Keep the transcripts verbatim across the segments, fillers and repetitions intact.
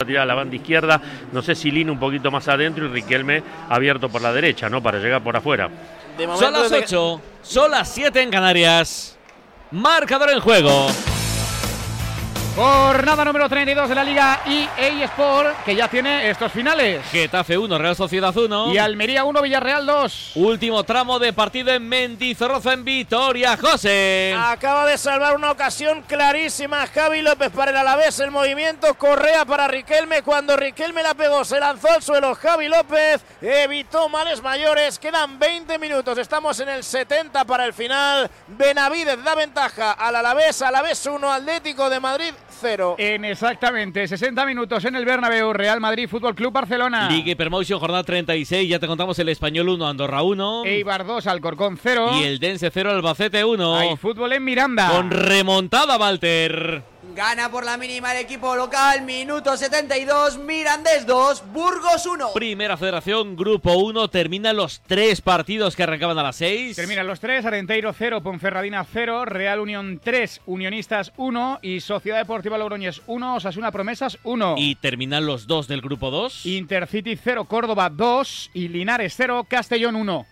tirar a la banda izquierda, no sé si Lino un poquito más adentro y Riquelme abierto por la derecha, ¿no? Para llegar por afuera. De son las ocho, que... son las siete en Canarias. Marcador en juego. Jornada número treinta y dos de la Liga E A Sport, que ya tiene estos finales. Getafe uno, Real Sociedad uno. Y Almería uno, Villarreal dos. Último tramo de partido en Mendizorroza, en Vitoria. José. Acaba de salvar una ocasión clarísima Javi López para el Alavés. El movimiento Correa para Riquelme. Cuando Riquelme la pegó, se lanzó al suelo Javi López. Evitó males mayores. Quedan veinte minutos. Estamos en el setenta para el final. Benavidez da ventaja al Alavés. Alavés uno, Atlético de Madrid cero. En exactamente sesenta minutos en el Bernabéu, Real Madrid Fútbol Club Barcelona. Liga Hypermotion, jornada treinta y seis. Ya te contamos el Español uno, Andorra uno. Eibar dos, Alcorcón cero. Y el Dense cero, Albacete uno. Hay fútbol en Miranda. Con remontada, Walter. Gana por la mínima el equipo local, minuto setenta y dos, Mirandés dos, Burgos uno. Primera Federación, Grupo uno, terminan los tres partidos que arrancaban a las seis. Terminan los tres, Arenteiro cero, Ponferradina cero, Real Unión tres, Unionistas uno y Sociedad Deportiva Logroñés uno, Osasuna Promesas uno. Y terminan los dos del Grupo dos. Intercity cero, Córdoba dos y Linares cero, Castellón uno.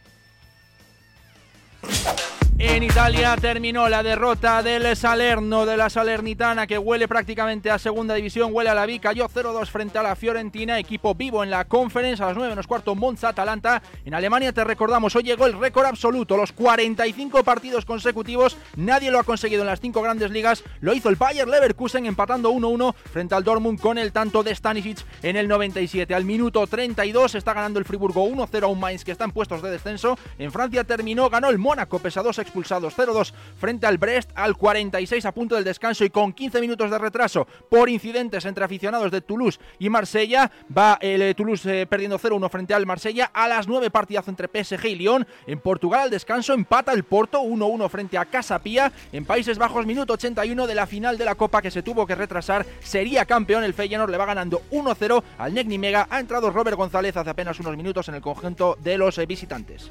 En Italia terminó la derrota del Salerno, de la Salernitana, que huele prácticamente a segunda división, huele a la B. Cayó cero dos frente a la Fiorentina, equipo vivo en la Conference. A las nueve menos cuarto, Monza-Atalanta. En Alemania, te recordamos, hoy llegó el récord absoluto, los cuarenta y cinco partidos consecutivos. Nadie lo ha conseguido en las cinco grandes ligas. Lo hizo el Bayer Leverkusen empatando uno uno frente al Dortmund con el tanto de Stanisic en el noventa y siete. Al minuto treinta y dos está ganando el Friburgo uno cero a un Mainz que está en puestos de descenso. En Francia terminó, ganó el Mónaco, pese a dos expulsados, cero dos frente al Brest. Al cuarenta y seis, a punto del descanso y con quince minutos de retraso por incidentes entre aficionados de Toulouse y Marsella, va el eh, Toulouse eh, perdiendo cero uno frente al Marsella. A las nueve, partidazo entre P S G y Lyon. En Portugal, al descanso, empata el Porto uno uno frente a Casa Pía. En Países Bajos, minuto ochenta y uno de la final de la Copa que se tuvo que retrasar. Sería campeón el Feyenoord, le va ganando uno cero al Nek Nimega. Ha entrado Robert González hace apenas unos minutos en el conjunto de los eh, visitantes.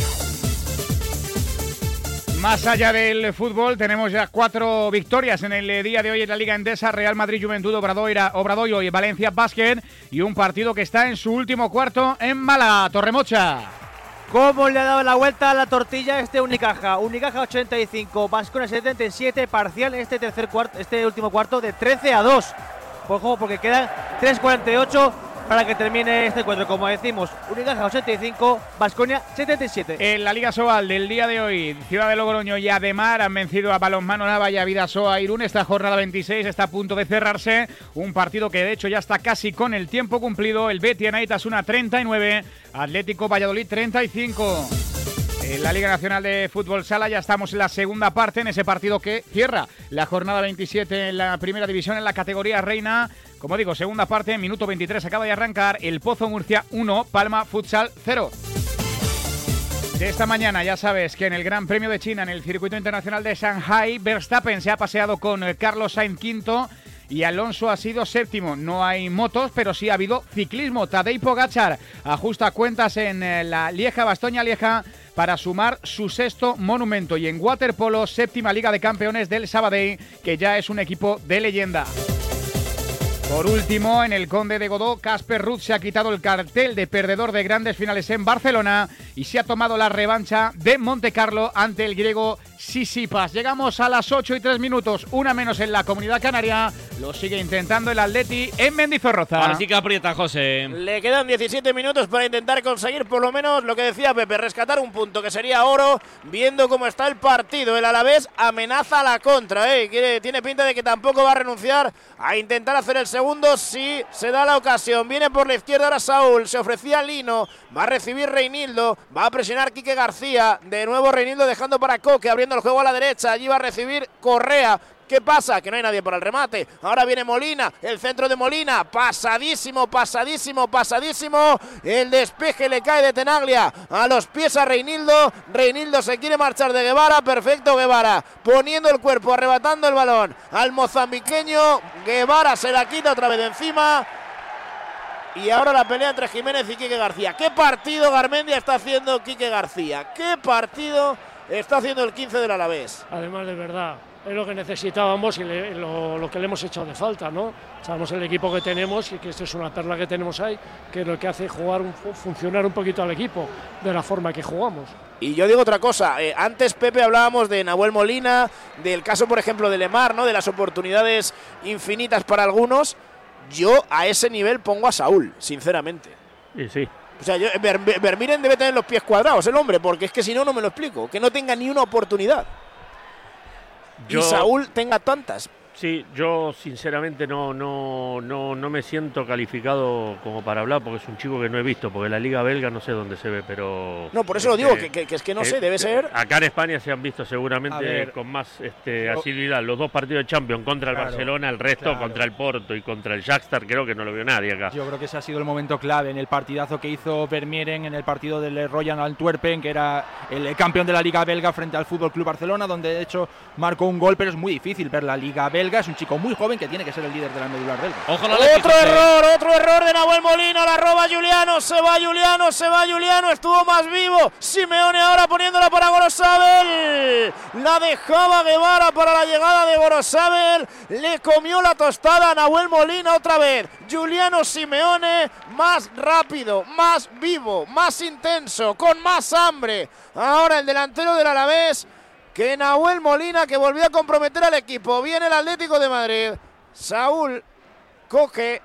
Más allá del fútbol, tenemos ya cuatro victorias en el día de hoy en la Liga Endesa: Real Madrid, Juventud, Obradoira, Obradoiro y Valencia Basket, y un partido que está en su último cuarto en Málaga. Torremocha. ¿Cómo le ha dado la vuelta a la tortilla este Unicaja? Unicaja ochenta y cinco, Baskonia setenta y siete, parcial en este tercer cuarto, este último cuarto de trece a dos. Ojo, porque quedan tres cuarenta y ocho para que termine este encuentro. Como decimos, Unicaja ochenta y cinco, Baskonia setenta y siete. En la Liga Sobal del día de hoy, Ciudad de Logroño y Ademar han vencido a Balonmano Navalla, Vidasoa, Irún. Esta jornada veintiséis está a punto de cerrarse. Un partido que de hecho ya está casi con el tiempo cumplido. El Betis Anaitasuna treinta y nueve, Atlético Valladolid treinta y cinco. En la Liga Nacional de Fútbol Sala ya estamos en la segunda parte, en ese partido que cierra la jornada veintisiete en la primera división, en la categoría reina. Como digo, segunda parte, minuto veintitrés, acaba de arrancar. El Pozo Murcia uno, Palma Futsal cero. De esta mañana ya sabes que en el Gran Premio de China, en el Circuito Internacional de Shanghai, Verstappen se ha paseado con Carlos Sainz quinto y Alonso ha sido séptimo. No hay motos, pero sí ha habido ciclismo. Tadej Pogačar ajusta cuentas en la Lieja-Bastoña-Lieja para sumar su sexto monumento. Y en waterpolo, séptima Liga de Campeones del Sabadell, que ya es un equipo de leyenda. Por último, en el Conde de Godó, Casper Ruud se ha quitado el cartel de perdedor de grandes finales en Barcelona y se ha tomado la revancha de Montecarlo ante el griego Tsitsipas. Llegamos a las ocho y tres minutos, una menos en la Comunidad Canaria. Lo sigue intentando el Atleti en Mendizorroza. Ahora sí que aprieta, José. Le quedan diecisiete minutos para intentar conseguir por lo menos lo que decía Pepe, rescatar un punto que sería oro, viendo cómo está el partido. El Alavés amenaza a la contra, ¿eh? Quiere, tiene pinta de que tampoco va a renunciar a intentar hacer el segundo si se da la ocasión. Viene por la izquierda ahora Saúl, se ofrecía Lino, va a recibir Reinildo, va a presionar Quique García, de nuevo Reinildo dejando para Coque, abriendo el juego a la derecha, allí va a recibir Correa. ¿Qué pasa? Que no hay nadie por el remate. Ahora viene Molina, el centro de Molina, pasadísimo, pasadísimo, pasadísimo. El despeje le cae de Tenaglia a los pies a Reinildo. Reinildo se quiere marchar de Guevara, perfecto Guevara, poniendo el cuerpo, arrebatando el balón al mozambiqueño. Guevara se la quita otra vez de encima. Y ahora la pelea entre Jiménez y Quique García. ¿Qué partido Garmendia está haciendo Quique García? ¿Qué partido está haciendo el quince del Alavés? Además, de verdad, es lo que necesitábamos y le, lo, lo que le hemos echado de falta, ¿no? Sabemos el equipo que tenemos y que esto es una perla que tenemos ahí, que es lo que hace jugar un, funcionar un poquito al equipo de la forma que jugamos. Y yo digo otra cosa, eh, antes Pepe hablábamos de Nahuel Molina, del caso por ejemplo de Lemar, ¿no? De las oportunidades infinitas para algunos. Yo a ese nivel pongo a Saúl, sinceramente. Sí, sí. O sea, yo, Ver, Vermiren debe tener los pies cuadrados el hombre, porque es que si no, no me lo explico. Que no tenga ni una oportunidad. Yo, y Saúl tenga tantas. Sí, yo sinceramente no, no, no, no me siento calificado como para hablar, porque es un chico que no he visto, porque la Liga Belga no sé dónde se ve, pero... No, por eso este, lo digo, que, que, que es que no eh, sé, debe ser... Acá en España se han visto seguramente con más este, asiduidad los dos partidos de Champions contra el claro, Barcelona, el resto claro. contra el Porto y contra el Shakhtar, creo que no lo vio nadie acá. Yo creo que ese ha sido el momento clave en el partidazo que hizo Vermieren en el partido del Royal Antwerpen, que era el campeón de la Liga Belga frente al Fútbol Club Barcelona, donde de hecho marcó un gol, pero es muy difícil ver la Liga Belga, es un chico muy joven que tiene que ser el líder de la medular belga. Otro error, otro error de Nahuel Molina, la roba Juliano, se va Juliano, se va Juliano, estuvo más vivo. Simeone ahora poniéndola para Gorosabel. La dejaba Guevara para la llegada de Gorosabel. Le comió la tostada a Nahuel Molina otra vez. Juliano Simeone, más rápido, más vivo, más intenso, con más hambre. Ahora el delantero del Alavés que Nahuel Molina, que volvió a comprometer al equipo. Viene el Atlético de Madrid. Saúl coge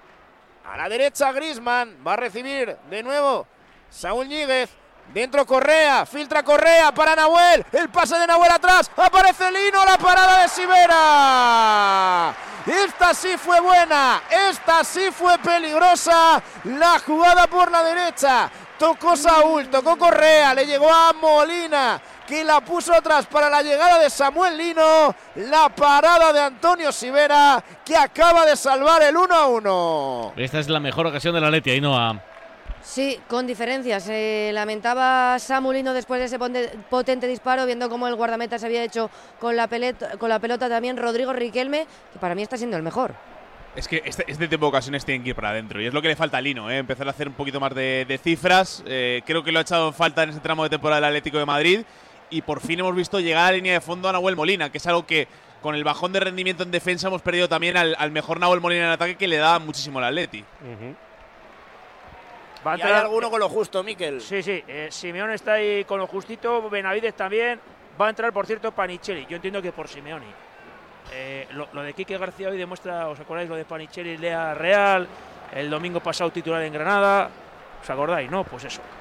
a la derecha Griezmann. Va a recibir de nuevo Saúl Ñíguez. Dentro Correa. Filtra Correa para Nahuel. El pase de Nahuel atrás. Aparece Lino. La parada de Sivera. Esta sí fue buena. Esta sí fue peligrosa. La jugada por la derecha. Tocó Saúl. Tocó Correa. Le llegó a Molina, que la puso atrás para la llegada de Samuel Lino. La parada de Antonio Sivera, que acaba de salvar el uno a uno. Esta es la mejor ocasión del Atleti, Ainhoa. Sí, con diferencias. Se lamentaba Samuel Lino después de ese potente disparo, viendo cómo el guardameta se había hecho con la, peleta, con la pelota también Rodrigo Riquelme, que para mí está siendo el mejor. Es que este, este tipo de ocasiones tienen que ir para adentro y es lo que le falta a Lino, ¿eh? Empezar a hacer un poquito más de, de cifras. Eh, creo que lo ha echado en falta en ese tramo de temporada del Atlético de Madrid. Y por fin hemos visto llegar a la línea de fondo a Nahuel Molina, que es algo que con el bajón de rendimiento en defensa hemos perdido también al, al mejor Nahuel Molina en ataque, que le da muchísimo al Atleti. Uh-huh. ¿Va a entrar, ¿Y hay alguno con lo justo, Mikel? Sí, sí. Eh, Simeone está ahí con lo justito, Benavides también. Va a entrar, por cierto, Panicelli. Yo entiendo que por Simeone. Eh, lo, lo de Quique García hoy demuestra, ¿os acordáis lo de Panicelli, Lea Real? El domingo pasado titular en Granada. ¿Os acordáis? No, pues eso.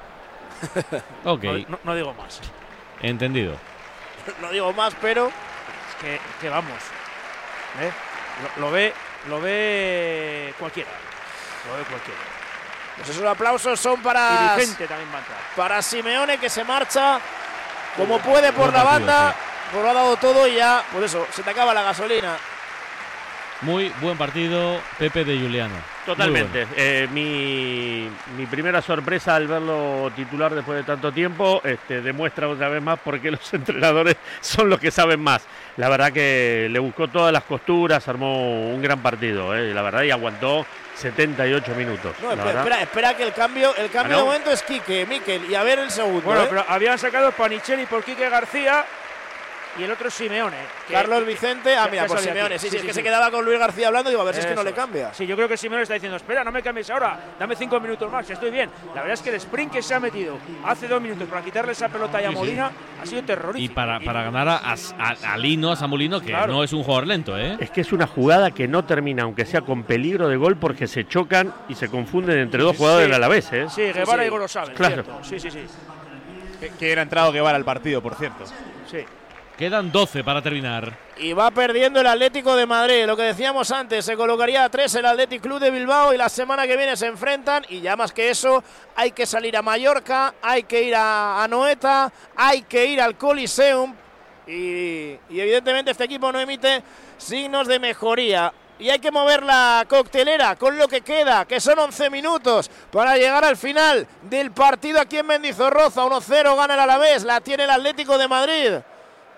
Ok. No, no, no digo más. Entendido. No digo más, pero es que, que vamos. ¿eh? Lo, lo ve, lo ve cualquiera. Lo ve cualquiera. Pues esos aplausos son para. Y Vicente también va a entrar. Para Simeone, que se marcha como puede por la banda. Pues lo ha dado todo y ya, por eso, se te acaba la gasolina. Muy buen partido, Pepe de Juliano. Totalmente. Bueno. Eh, mi, mi primera sorpresa al verlo titular después de tanto tiempo este, demuestra otra vez más por qué los entrenadores son los que saben más. La verdad que le buscó todas las costuras, armó un gran partido. Eh, la verdad, y aguantó setenta y ocho minutos. No, espera, espera, espera, que el cambio, el cambio ¿Ah, no? de momento es Quique, Mikel, y a ver el segundo. Bueno, ¿eh? pero habían sacado Panicelli por Quique García. Y el otro es Simeone. Carlos Vicente, ah, mira, por Simeone. Sí, sí, sí, es sí, que sí. se quedaba con Luis García hablando. Digo, a ver si es que no le cambia. Sí, yo creo que Simeone está diciendo, espera, no me cambies ahora, dame cinco minutos más, estoy bien. La verdad es que el sprint que se ha metido hace dos minutos para quitarle esa pelota a Molina sí, sí. ha sido terrorífico. Y para, para ganar a, a, a Lino, a Samulino, que claro. no es un jugador lento, ¿eh? Es que es una jugada que no termina, aunque sea con peligro de gol, porque se chocan y se confunden entre dos jugadores sí. del Alavés, ¿eh? Sí, Guevara sí, sí. y Gorosabel, claro. Cierto. Sí, sí, sí. Que, que era entrado Guevara al partido, por cierto. Sí. Quedan doce para terminar. Y va perdiendo el Atlético de Madrid. Lo que decíamos antes, se colocaría a tres el Athletic Club de Bilbao y la semana que viene se enfrentan. Y ya más que eso, hay que salir a Mallorca, hay que ir a Anoeta, hay que ir al Coliseum. Y, y evidentemente este equipo no emite signos de mejoría. Y hay que mover la coctelera con lo que queda, que son once minutos para llegar al final del partido aquí en Mendizorroza. uno cero gana el Alavés, la tiene el Atlético de Madrid.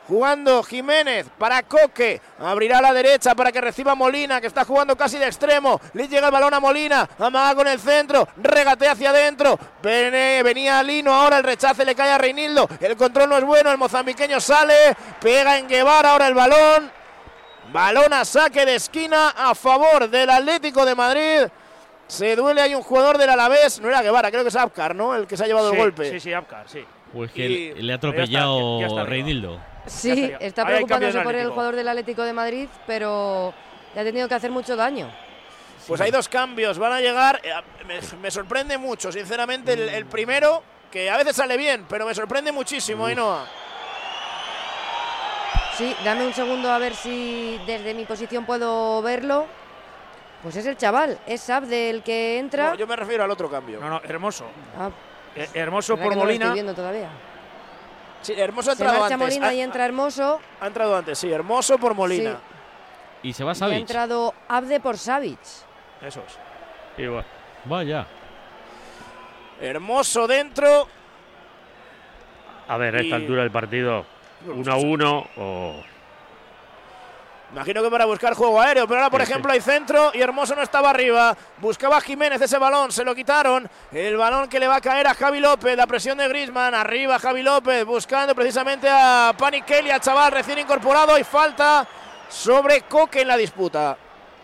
Jugando Jiménez para Coque, abrirá a la derecha para que reciba Molina, que está jugando casi de extremo. Le llega el balón a Molina, amaga con el centro, regatea hacia adentro. Venía Lino, ahora el rechace le cae a Reinildo. El control no es bueno, el mozambiqueño sale, pega en Guevara ahora el balón. Balón a saque de esquina a favor del Atlético de Madrid. Se duele, hay un jugador del Alavés, no era Guevara, creo que es Abkar, ¿no? El que se ha llevado sí, el golpe. Sí, sí, Abkar, sí. Pues que Y, le ha atropellado ya está, ya está Reinildo. Sí, está preocupándose por el jugador del Atlético de Madrid, pero le ha tenido que hacer mucho daño. Pues hay dos cambios, van a llegar. Me, me sorprende mucho, sinceramente, el, el primero, que a veces sale bien, pero me sorprende muchísimo, Ainhoa. Sí, dame un segundo a ver si desde mi posición puedo verlo. Pues es el chaval, es Abde el que entra. No, yo me refiero al otro cambio. No, no, Hermoso. Ah, Eh, Hermoso ¿verdad por que no lo Molina. estoy viendo todavía? Sí, Hermoso ha Se entrado marcha antes. Molina ha, y entra Hermoso. ha entrado antes, sí, Hermoso por Molina. Sí. Y se va Y ha Savic. entrado Abde por Savic. Eso es. Igual. Vaya. Hermoso dentro. A ver, a esta Y- altura del partido, uno a uno o. Imagino que para buscar juego aéreo, pero ahora, por Sí, sí. ejemplo, hay centro y Hermoso no estaba arriba. Buscaba Jiménez ese balón, se lo quitaron. El balón que le va a caer a Javi López, la presión de Griezmann. Arriba Javi López, buscando precisamente a Pani Kelly, al chaval recién incorporado. Y falta sobre Coque en la disputa.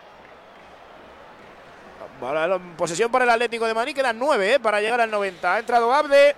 Vale, posesión para el Atlético de Madrid, quedan nueve eh, para llegar al noventa. Ha entrado Abde.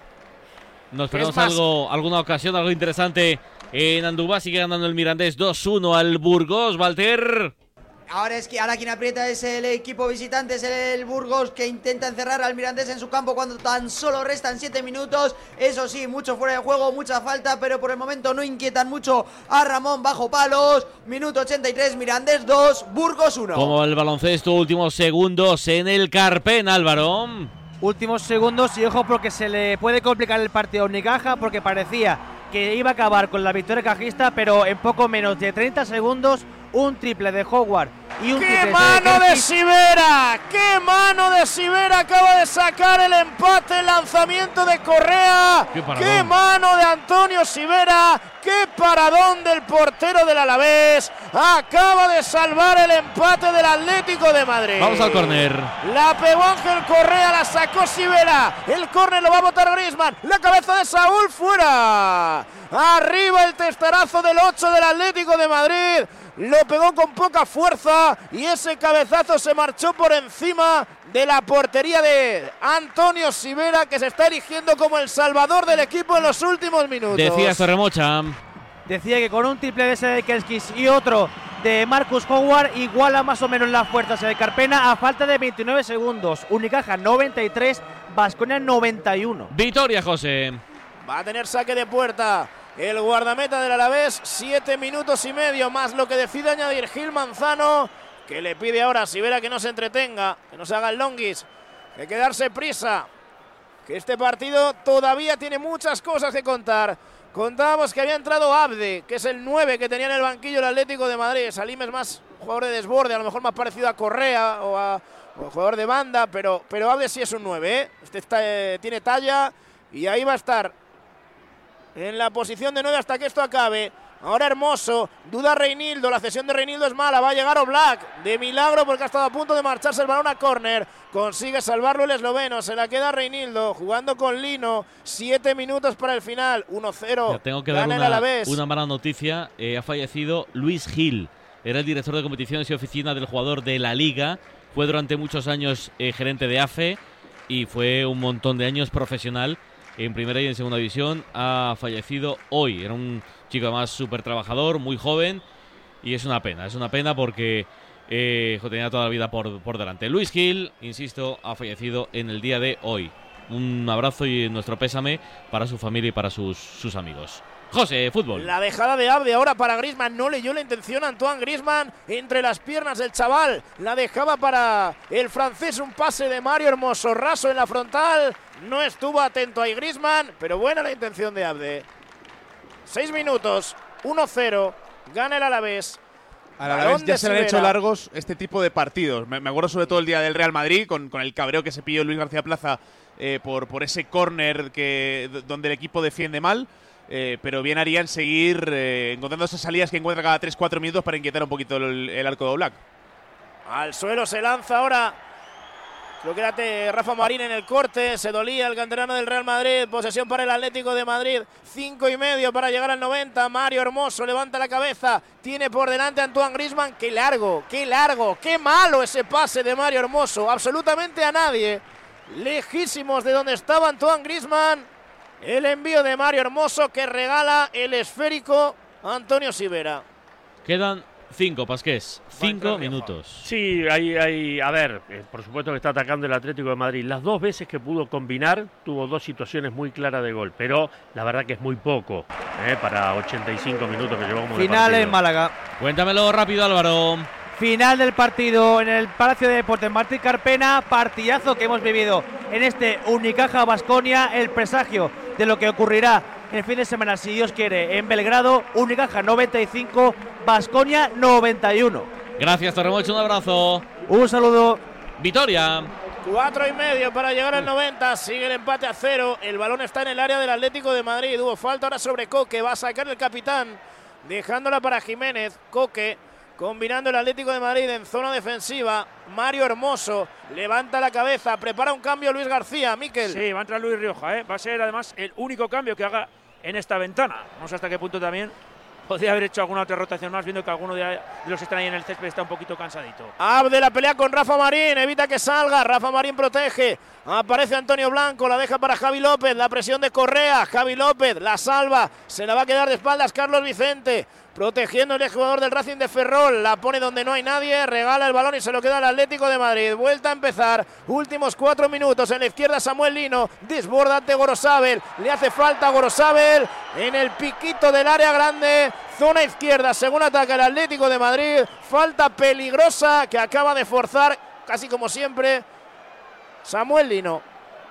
Nos Es perdemos más- algo, alguna ocasión, algo interesante en Andúba. Sigue ganando el Mirandés dos uno al Burgos. Walter. Ahora es que ahora quien aprieta es el equipo visitante, es el Burgos, que intenta encerrar al Mirandés en su campo cuando tan solo restan siete minutos. Eso sí, mucho fuera de juego, mucha falta, pero por el momento no inquietan mucho a Ramón bajo palos. Minuto ochenta y tres, Mirandés dos, Burgos uno. Como el baloncesto, últimos segundos en el Carpen, Álvaro. Últimos segundos y ojo porque se le puede complicar el partido a Unicaja, porque parecía que iba a acabar con la victoria cajista, pero en poco menos de treinta segundos un triple de Howard y un ¡Qué triple mano de Kerkis. Sivera! ¡Qué mano de Sivera! Acaba de sacar el empate, el lanzamiento de Correa. ¡Qué paradón! ¡Qué mano de Antonio Sivera! ¡Qué paradón del portero del Alavés! Acaba de salvar el empate del Atlético de Madrid. Vamos al córner. La pegó Ángel Correa, la sacó Sivera. El córner lo va a botar Griezmann. La cabeza de Saúl fuera. Arriba el testarazo del ocho del Atlético de Madrid. Lo pegó con poca fuerza y ese cabezazo se marchó por encima de la portería de Antonio Sivera, que se está erigiendo como el salvador del equipo en los últimos minutos. Decía Torremocha. Decía que con un triple de ese de Kerkis y otro de Marcus Howard iguala más o menos las fuerzas de Carpena a falta de veintinueve segundos. Unicaja noventa y tres, Baskonia noventa y uno. Victoria, José. Va a tener saque de puerta el guardameta del Alavés, siete minutos y medio más lo que decide añadir Gil Manzano, que le pide ahora a Sivera que no se entretenga, que no se haga el longuis, que hay que darse prisa, que este partido todavía tiene muchas cosas que contar. Contábamos que había entrado Abde, que es el nueve que tenía en el banquillo el Atlético de Madrid. Salim es más jugador de desborde, a lo mejor más parecido a Correa o a, o a jugador de banda, pero, pero Abde sí es un nueve, ¿eh? Este está, eh, tiene talla y ahí va a estar en la posición de nueve hasta que esto acabe. Ahora Hermoso, duda Reinildo, la cesión de Reinildo es mala, va a llegar Oblak, de milagro porque ha estado a punto de marcharse el balón a córner, consigue salvarlo el esloveno, se la queda Reinildo, jugando con Lino, siete minutos para el final, uno cero, Ya tengo que dar gana el una, Alavés. una mala noticia. Eh, ha fallecido Luis Gil. Era el director de competiciones y oficina del jugador de la Liga. Fue durante muchos años eh, gerente de A F E y fue un montón de años profesional en primera y en segunda división. Ha fallecido hoy. Era un chico además súper trabajador, muy joven, y es una pena. Es una pena porque eh, tenía toda la vida por, por delante. Luis Gil, insisto, ha fallecido en el día de hoy. Un abrazo y nuestro pésame para su familia y para sus, sus amigos. José, fútbol. La dejada de Abde ahora para Griezmann, no leyó la intención Antoine Griezmann entre las piernas del chaval, la dejaba para el francés, un pase de Mario Hermoso, raso en la frontal, no estuvo atento ahí Griezmann, pero buena la intención de Abde. Seis minutos, uno cero, gana el Alavés. A la Balón vez ya de se le han Sivera. hecho largos este tipo de partidos. Me, me acuerdo sobre todo el día del Real Madrid, con, con el cabreo que se pilló Luis García Plaza eh, por, por ese córner que, donde el equipo defiende mal. eh, pero bien harían seguir eh, encontrando esas salidas que encuentra cada tres cuatro minutos para inquietar un poquito el, el arco de Oblak. Al suelo se lanza ahora. Creo que era Rafa Marín en el corte, se dolía el canterano del Real Madrid, posesión para el Atlético de Madrid, cinco y medio para llegar al noventa, Mario Hermoso levanta la cabeza, tiene por delante a Antoine Griezmann, qué largo, qué largo, qué malo ese pase de Mario Hermoso, absolutamente a nadie, lejísimos de donde estaba Antoine Griezmann, el envío de Mario Hermoso que regala el esférico a Antonio Sivera. Quedan cinco, Pasqués. Cinco minutos. Sí, hay, hay, a ver, eh, por supuesto que está atacando el Atlético de Madrid. Las dos veces que pudo combinar, tuvo dos situaciones muy claras de gol, pero la verdad que es muy poco eh, para ochenta y cinco minutos que llevamos de Final partido. en Málaga. Cuéntamelo rápido, Álvaro. Final del partido en el Palacio de Deportes Martí Carpena, partidazo que hemos vivido en este Unicaja Baskonia, el presagio de lo que ocurrirá el fin de semana, si Dios quiere, en Belgrado. Unicaja noventa y cinco, Baskonia noventa y uno. Gracias, Torremocho, un abrazo. Un saludo. Vitoria. Cuatro y medio para llegar al noventa, sigue el empate a cero, el balón está en el área del Atlético de Madrid, hubo falta ahora sobre Coque, va a sacar el capitán, dejándola para Jiménez, Coque, combinando el Atlético de Madrid en zona defensiva, Mario Hermoso, levanta la cabeza, prepara un cambio Luis García, Miquel. Sí, va a entrar Luis Rioja, ¿eh? Va a ser además el único cambio que haga en esta ventana, no sé hasta qué punto también podría haber hecho alguna otra rotación más, viendo que alguno de los que están ahí en el césped está un poquito cansadito. Abre la pelea con Rafa Marín, evita que salga, Rafa Marín protege, aparece Antonio Blanco, la deja para Javi López, la presión de Correa, Javi López la salva, se la va a quedar de espaldas Carlos Vicente, protegiendo el jugador del Racing de Ferrol, la pone donde no hay nadie, regala el balón y se lo queda al Atlético de Madrid. Vuelta a empezar, últimos cuatro minutos, en la izquierda Samuel Lino, desborda ante Gorosabel, le hace falta a Gorosabel en el piquito del área grande, zona izquierda, según ataca el Atlético de Madrid, falta peligrosa que acaba de forzar, casi como siempre, Samuel Lino.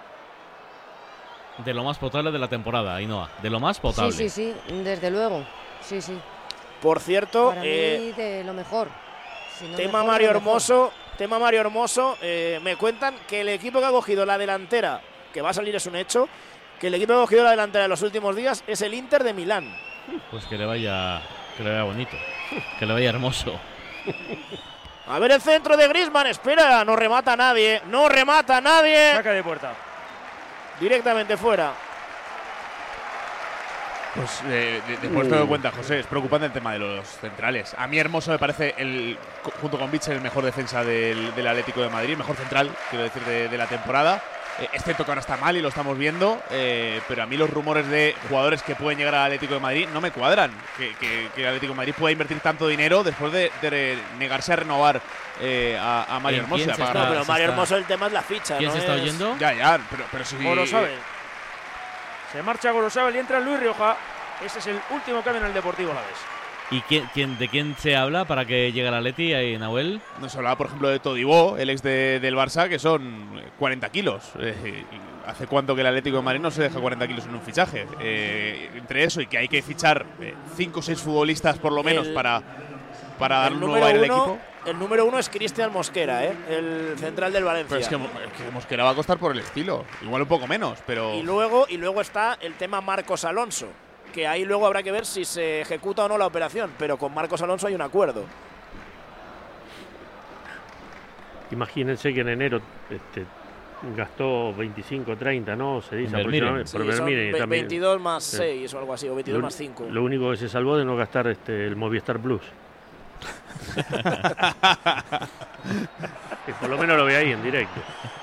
De lo más potable de la temporada, Ainhoa, de lo más potable. Sí, sí, sí, desde luego, sí, sí. Por cierto, para eh, mí de lo mejor. Si no tema mejor, Mario lo mejor. Hermoso, tema Mario Hermoso, eh, me cuentan que el equipo que ha cogido la delantera, que va a salir es un hecho, que el equipo que ha cogido la delantera en los últimos días es el Inter de Milán. Pues que le vaya, que le vaya bonito, que le vaya hermoso. A ver el centro de Griezmann, espera, no remata nadie, no remata nadie. Saca de puerta. Directamente fuera. Pues eh, de, después te doy cuenta, José, es preocupante el tema de los centrales. A mí Hermoso me parece, el, junto con Bitzel, el mejor defensa del, del Atlético de Madrid, el mejor central, quiero decir, de, de la temporada. Eh, excepto que ahora está mal y lo estamos viendo, eh, pero a mí los rumores de jugadores que pueden llegar al Atlético de Madrid no me cuadran. Que, que, que el Atlético de Madrid pueda invertir tanto dinero después de, de negarse a renovar eh, a, a Mario ¿En No, quién Hermoso. se a está- pagar- pero se Mario está- Hermoso el tema es la ficha. ¿Quién no se está es- oyendo? Ya, ya, pero, pero si… Gorosabel. Se marcha Gorosabel y entra Luis Rioja. Ese es el último cambio en el Deportivo Alavés. ¿Y quién, quién, de quién se habla para que llegue el Atleti ahí, Nahuel? Nos hablaba, por ejemplo, de Todibó, el ex de, del Barça, que son cuarenta kilos. Eh, ¿Hace cuánto que el Atlético de Madrid no se deja cuarenta kilos en un fichaje? Eh, entre eso y que hay que fichar cinco o seis futbolistas por lo menos El- para, para dar el un nuevo número aire al uno, equipo. el número uno es Cristian Mosquera, ¿eh? El central del Valencia. Pero es que, es que Mosquera va a costar por el estilo. Igual un poco menos, pero… Y luego, y luego está el tema Marcos Alonso, que ahí luego habrá que ver si se ejecuta o no la operación, pero con Marcos Alonso hay un acuerdo. Imagínense que en enero este, gastó veinticinco, treinta, ¿no? Se dice En Vermiren. aproximadamente. Sí, por son Vermiren ve- también. veintidós más Sí. seis o algo así, o veintidós Lo- más cinco. Lo único que se salvó de no gastar este, el Movistar Plus. Que por lo menos lo ve ahí en directo.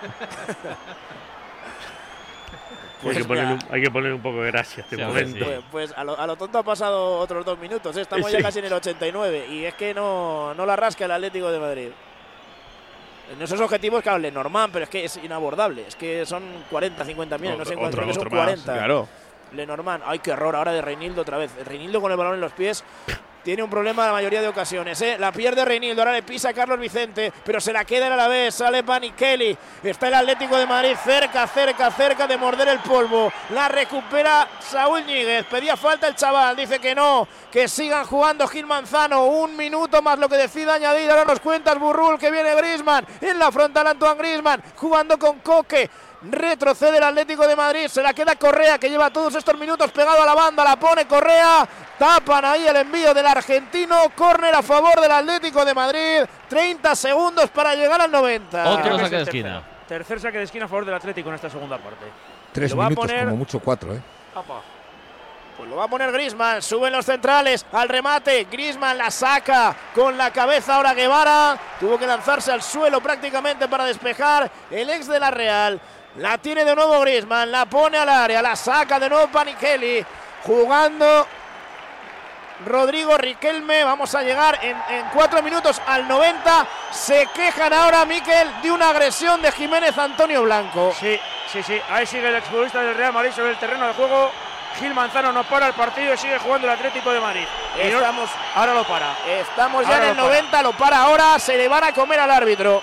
Pues hay, que ponerle un, mira. hay que ponerle un poco de gracia a este Sí, a ver, momento. sí. Pues, pues a, lo, a lo tonto ha pasado otros dos minutos, ¿eh? Estamos ya Sí. casi en el ochenta y nueve y es que no, no la rasca el Atlético de Madrid. En esos objetivos, claro, Lenormand, pero es que es inabordable, es que son cuarenta, cincuenta millones, no sé cuánto, creo que son otro más, cuarenta. claro. Lenormand, ay, qué error ahora de Reinildo otra vez. Reinildo con el balón en los pies tiene un problema la mayoría de ocasiones, ¿eh? La pierde Reinildo, ahora le pisa a Carlos Vicente, pero se la queda el Alavés, sale Panikeli, está el Atlético de Madrid cerca, cerca, cerca de morder el polvo, la recupera Saúl Ñíguez, pedía falta el chaval, dice que no, que sigan jugando Gil Manzano, un minuto más lo que decida añadir, ahora nos cuentas Burrul que viene Griezmann, en la frontal Antoine Griezmann, jugando con Coque. Retrocede el Atlético de Madrid, se la queda Correa, que lleva todos estos minutos pegado a la banda, la pone Correa, tapan ahí el envío del argentino, córner a favor del Atlético de Madrid, treinta segundos para llegar al noventa. Otro saque de esquina. Tercer saque de esquina a favor del Atlético en esta segunda parte. Tres Lo va a minutos, poner- como mucho cuatro, ¿eh? Apa. Pues lo va a poner Griezmann, suben los centrales al remate, Griezmann la saca con la cabeza ahora Guevara, tuvo que lanzarse al suelo prácticamente para despejar el ex de la Real, la tiene de nuevo Griezmann, la pone al área, la saca de nuevo Panicelli, jugando Rodrigo Riquelme, vamos a llegar en, en cuatro minutos al noventa, se quejan ahora Miquel de una agresión de Jiménez Antonio Blanco. Sí, sí, sí, ahí sigue el exfutbolista del Real Madrid sobre el terreno de juego. Gil Manzano no para el partido y sigue jugando el Atlético de Madrid. Y no- Estamos, ahora lo para. estamos ya Ahora en el lo para. noventa, lo para ahora, se le van a comer al árbitro.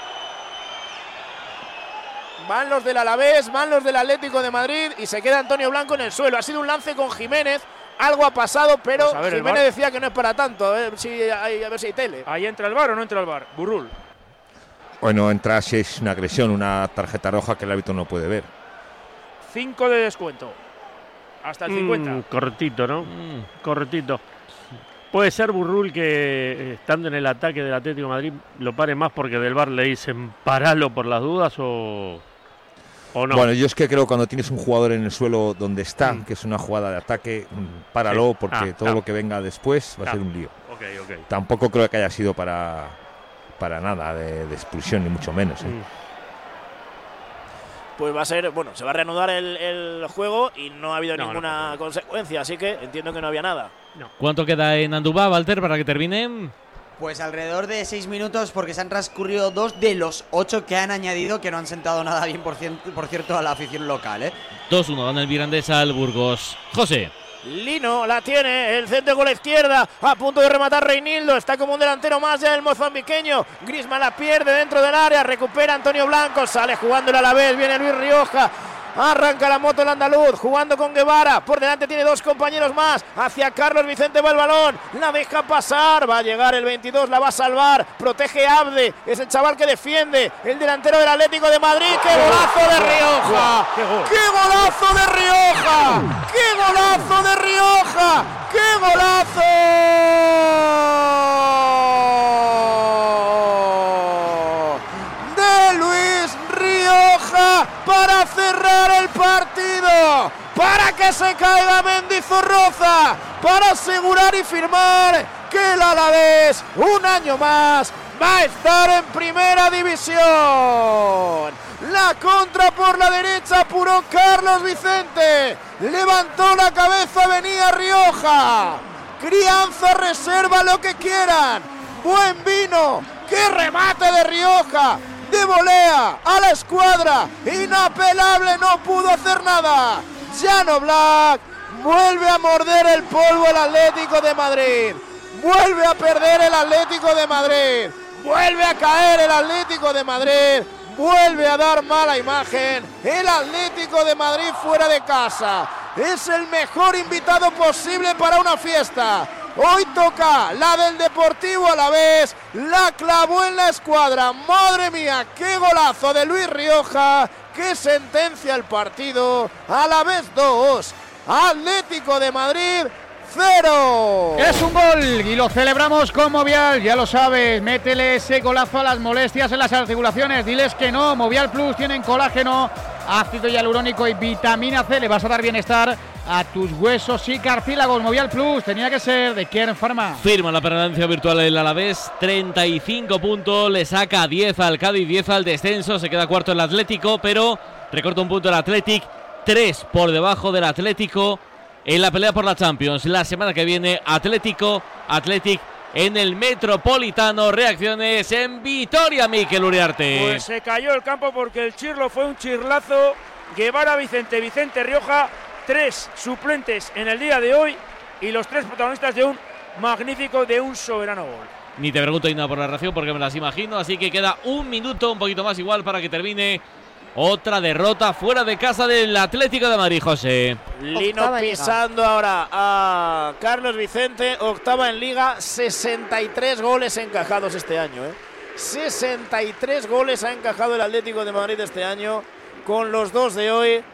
Van los del Alavés, van los del Atlético de Madrid y se queda Antonio Blanco en el suelo. Ha sido un lance con Jiménez, algo ha pasado, pero Pues a ver, el Jiménez V A R. decía que no es para tanto. A ver si hay, a ver si hay tele. Ahí entra el V A R o no entra el V A R. Burrul. Bueno, entra si es una agresión, una tarjeta roja que el árbitro no puede ver. cinco de descuento. Hasta el cincuenta. Mm, cortito, ¿no? Mm. Cortito. Puede ser Burrul que eh, estando en el ataque del Atlético de Madrid lo pare más porque del V A R le dicen paralo por las dudas o, o no. Bueno, yo es que creo que cuando tienes un jugador en el suelo donde está, Mm. que es una jugada de ataque, mm, páralo Sí. porque Ah, todo claro. lo que venga después va a Claro. ser un lío. Ok, ok. Tampoco creo que haya sido para, para nada de, de expulsión, ni mucho menos. ¿eh? Mm. Pues va a ser, bueno, se va a reanudar el, el juego y no ha habido No, ninguna no, consecuencia, así que entiendo que no había nada. ¿Cuánto queda en Andúba, Walter, para que termine? Pues alrededor de seis minutos porque se han transcurrido dos de los ocho que han añadido, que no han sentado nada bien, por, cien- por cierto, a la afición local, ¿eh? dos uno, gana el Mirandés al Burgos. José. Lino la tiene, el centro con la izquierda, a punto de rematar Reinildo, está como un delantero más ya el mozambiqueño, Griezmann la pierde dentro del área, recupera Antonio Blanco, sale jugando el Alavés, viene Luis Rioja, arranca la moto el andaluz, jugando con Guevara, por delante tiene dos compañeros más, hacia Carlos Vicente va el balón, la deja pasar, va a llegar el veintidós, la va a salvar, protege a Abde, es el chaval que defiende, el delantero del Atlético de Madrid, ¡qué golazo de Rioja! ¡Qué gol! ¡Qué golazo de Rioja! ¡Qué golazo de Rioja! ¡Qué golazo! De Luis Rioja para cerrar el partido, para que se caiga Mendizorroza, para asegurar y firmar que el Alavés un año más va a estar en primera división. La contra por la derecha apuró Carlos Vicente, levantó la cabeza, venía Rioja. Crianza, reserva, lo que quieran. Buen vino, qué remate de Rioja, de volea a la escuadra, inapelable, no pudo hacer nada. Llano Black vuelve a morder el polvo el Atlético de Madrid, vuelve a perder el Atlético de Madrid, vuelve a caer el Atlético de Madrid, vuelve a dar mala imagen el Atlético de Madrid fuera de casa. Es el mejor invitado posible para una fiesta. Hoy toca la del Deportivo Alavés, la clavó en la escuadra. Madre mía, qué golazo de Luis Rioja, que sentencia el partido. Alavés dos, Atlético de Madrid cero. Es un gol y lo celebramos con Movial, ya lo sabes, métele ese golazo a las molestias en las articulaciones, diles que no, Movial Plus tienen colágeno, ácido hialurónico y vitamina C, le vas a dar bienestar a tus huesos y cartílagos. Movial Plus tenía que ser de Kern Pharma. Firma la permanencia virtual del Alavés, treinta y cinco puntos, le saca diez al Cádiz, diez al descenso, se queda cuarto el Atlético, pero recorta un punto el Athletic, tres por debajo del Atlético en la pelea por la Champions. La semana que viene, Atlético, Athletic en el Metropolitano. Reacciones en Vitoria, Mikel Uriarte. Pues se cayó el campo porque el chirlo fue un chirlazo. Guevara, Vicente, Vicente Rioja, tres suplentes en el día de hoy y los tres protagonistas de un magnífico, de un soberano gol. Ni te pregunto ni nada por la reacción porque me las imagino, así que queda un minuto, un poquito más igual para que termine otra derrota fuera de casa del Atlético de Madrid, José. Lino Octava en Liga. pisando ahora a Carlos Vicente, octava en Liga, sesenta y tres goles encajados este año, ¿eh? sesenta y tres goles ha encajado el Atlético de Madrid este año, con los dos de hoy,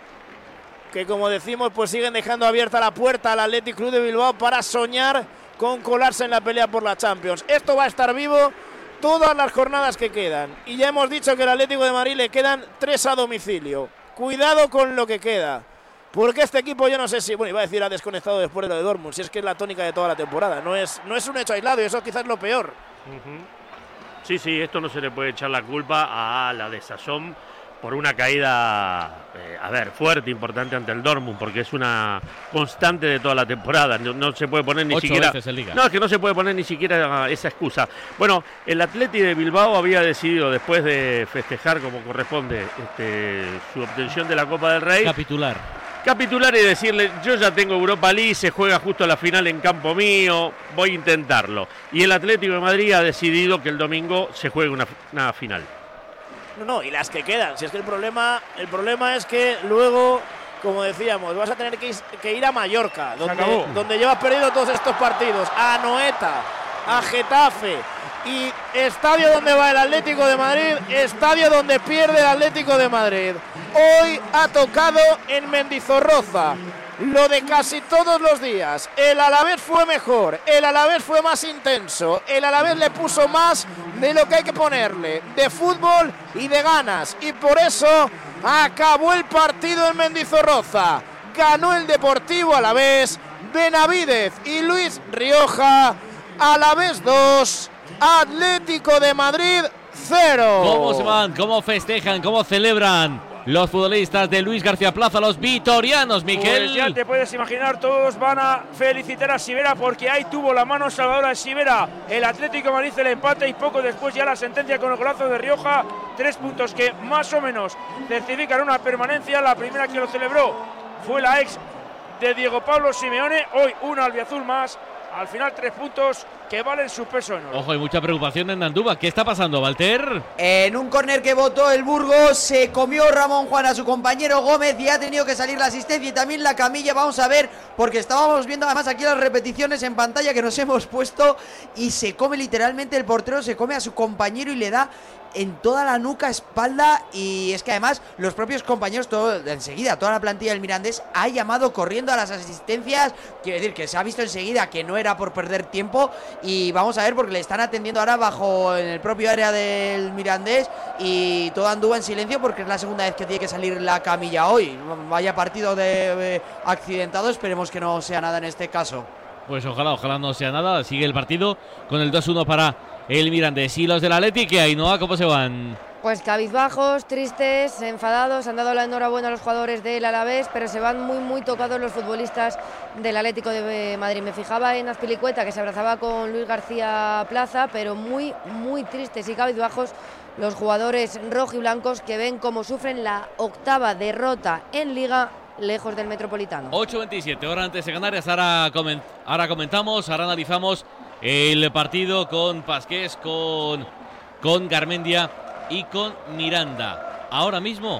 que como decimos, pues siguen dejando abierta la puerta al Athletic Club de Bilbao para soñar con colarse en la pelea por la Champions. Esto va a estar vivo todas las jornadas que quedan. Y ya hemos dicho que al Atlético de Madrid le quedan tres a domicilio. Cuidado con lo que queda, porque este equipo, yo no sé si, bueno, iba a decir ha desconectado después de lo de Dortmund, si es que es la tónica de toda la temporada. No es, no es un hecho aislado y eso quizás es lo peor. Uh-huh. Sí, sí, esto no se le puede echar la culpa a la desazón por una caída, eh, a ver, fuerte, importante ante el Dortmund, porque es una constante de toda la temporada. No, no se puede poner ni Ocho siquiera. veces en Liga. No, es que no se puede poner ni siquiera esa excusa. Bueno, el Athletic de Bilbao había decidido, después de festejar como corresponde este, su obtención de la Copa del Rey, capitular. Capitular y decirle: yo ya tengo Europa League, se juega justo la final en campo mío, voy a intentarlo. Y el Atlético de Madrid ha decidido que el domingo se juegue una, una final. No, no, y las que quedan. Si es que el problema, el problema es que luego, como decíamos, vas a tener que ir, que ir a Mallorca, donde, donde llevas perdido todos estos partidos, a Anoeta, a Getafe, y estadio donde va el Atlético de Madrid, estadio donde pierde el Atlético de Madrid. Hoy ha tocado en Mendizorroza. Lo de casi todos los días. El Alavés fue mejor, el Alavés fue más intenso, el Alavés le puso más de lo que hay que ponerle, de fútbol y de ganas, y por eso acabó el partido en Mendizorroza. Ganó el Deportivo Alavés, Benavídez y Luis Rioja. Alavés dos, Atlético de Madrid cero. ¿Cómo se van? ¿Cómo festejan? ¿Cómo celebran los futbolistas de Luis García Plaza, los vitorianos, Miquel? Pues ya te puedes imaginar, todos van a felicitar a Sivera porque ahí tuvo la mano salvadora de Sivera. El Atlético de Madrid el empate y poco después ya la sentencia con el golazo de Rioja. Tres puntos que más o menos certifican una permanencia. La primera que lo celebró fue la ex de Diego Pablo Simeone. Hoy una albiazul más. Al final tres puntos que valen su peso enorme. Ojo, hay mucha preocupación en Andúba. ¿Qué está pasando, Walter? En un córner que votó el Burgos, se comió Ramón Juan a su compañero Gómez y ha tenido que salir la asistencia y también la camilla. Vamos a ver, porque estábamos viendo además aquí las repeticiones en pantalla que nos hemos puesto, y se come literalmente, el portero se come a su compañero y le da en toda la nuca, espalda, y es que además los propios compañeros, todo enseguida, toda la plantilla del Mirandés ha llamado corriendo a las asistencias. Quiero decir que se ha visto enseguida que no era por perder tiempo, y vamos a ver porque le están atendiendo ahora bajo en el propio área del Mirandés, y todo Andúba en silencio porque es la segunda vez que tiene que salir la camilla hoy. Vaya partido de, de accidentado, esperemos que no sea nada en este caso. Pues ojalá, ojalá no sea nada. Sigue el partido con el dos uno para el Mirandés. Y los del Athletic, ¿qué hay, Noa? ¿Cómo se van? Pues cabizbajos, tristes, enfadados. Han dado la enhorabuena a los jugadores del Alavés, pero se van muy, muy tocados los futbolistas del Atlético de Madrid. Me fijaba en Azpilicueta, que se abrazaba con Luis García Plaza, pero muy, muy tristes y cabizbajos los jugadores rojiblancos, que ven cómo sufren la octava derrota en Liga, lejos del Metropolitano. ocho veintisiete, hora antes de Canarias. Ahora, coment ahora comentamos, ahora analizamos el partido con Pasqués, con, con Garmendia y con Miranda. Ahora mismo,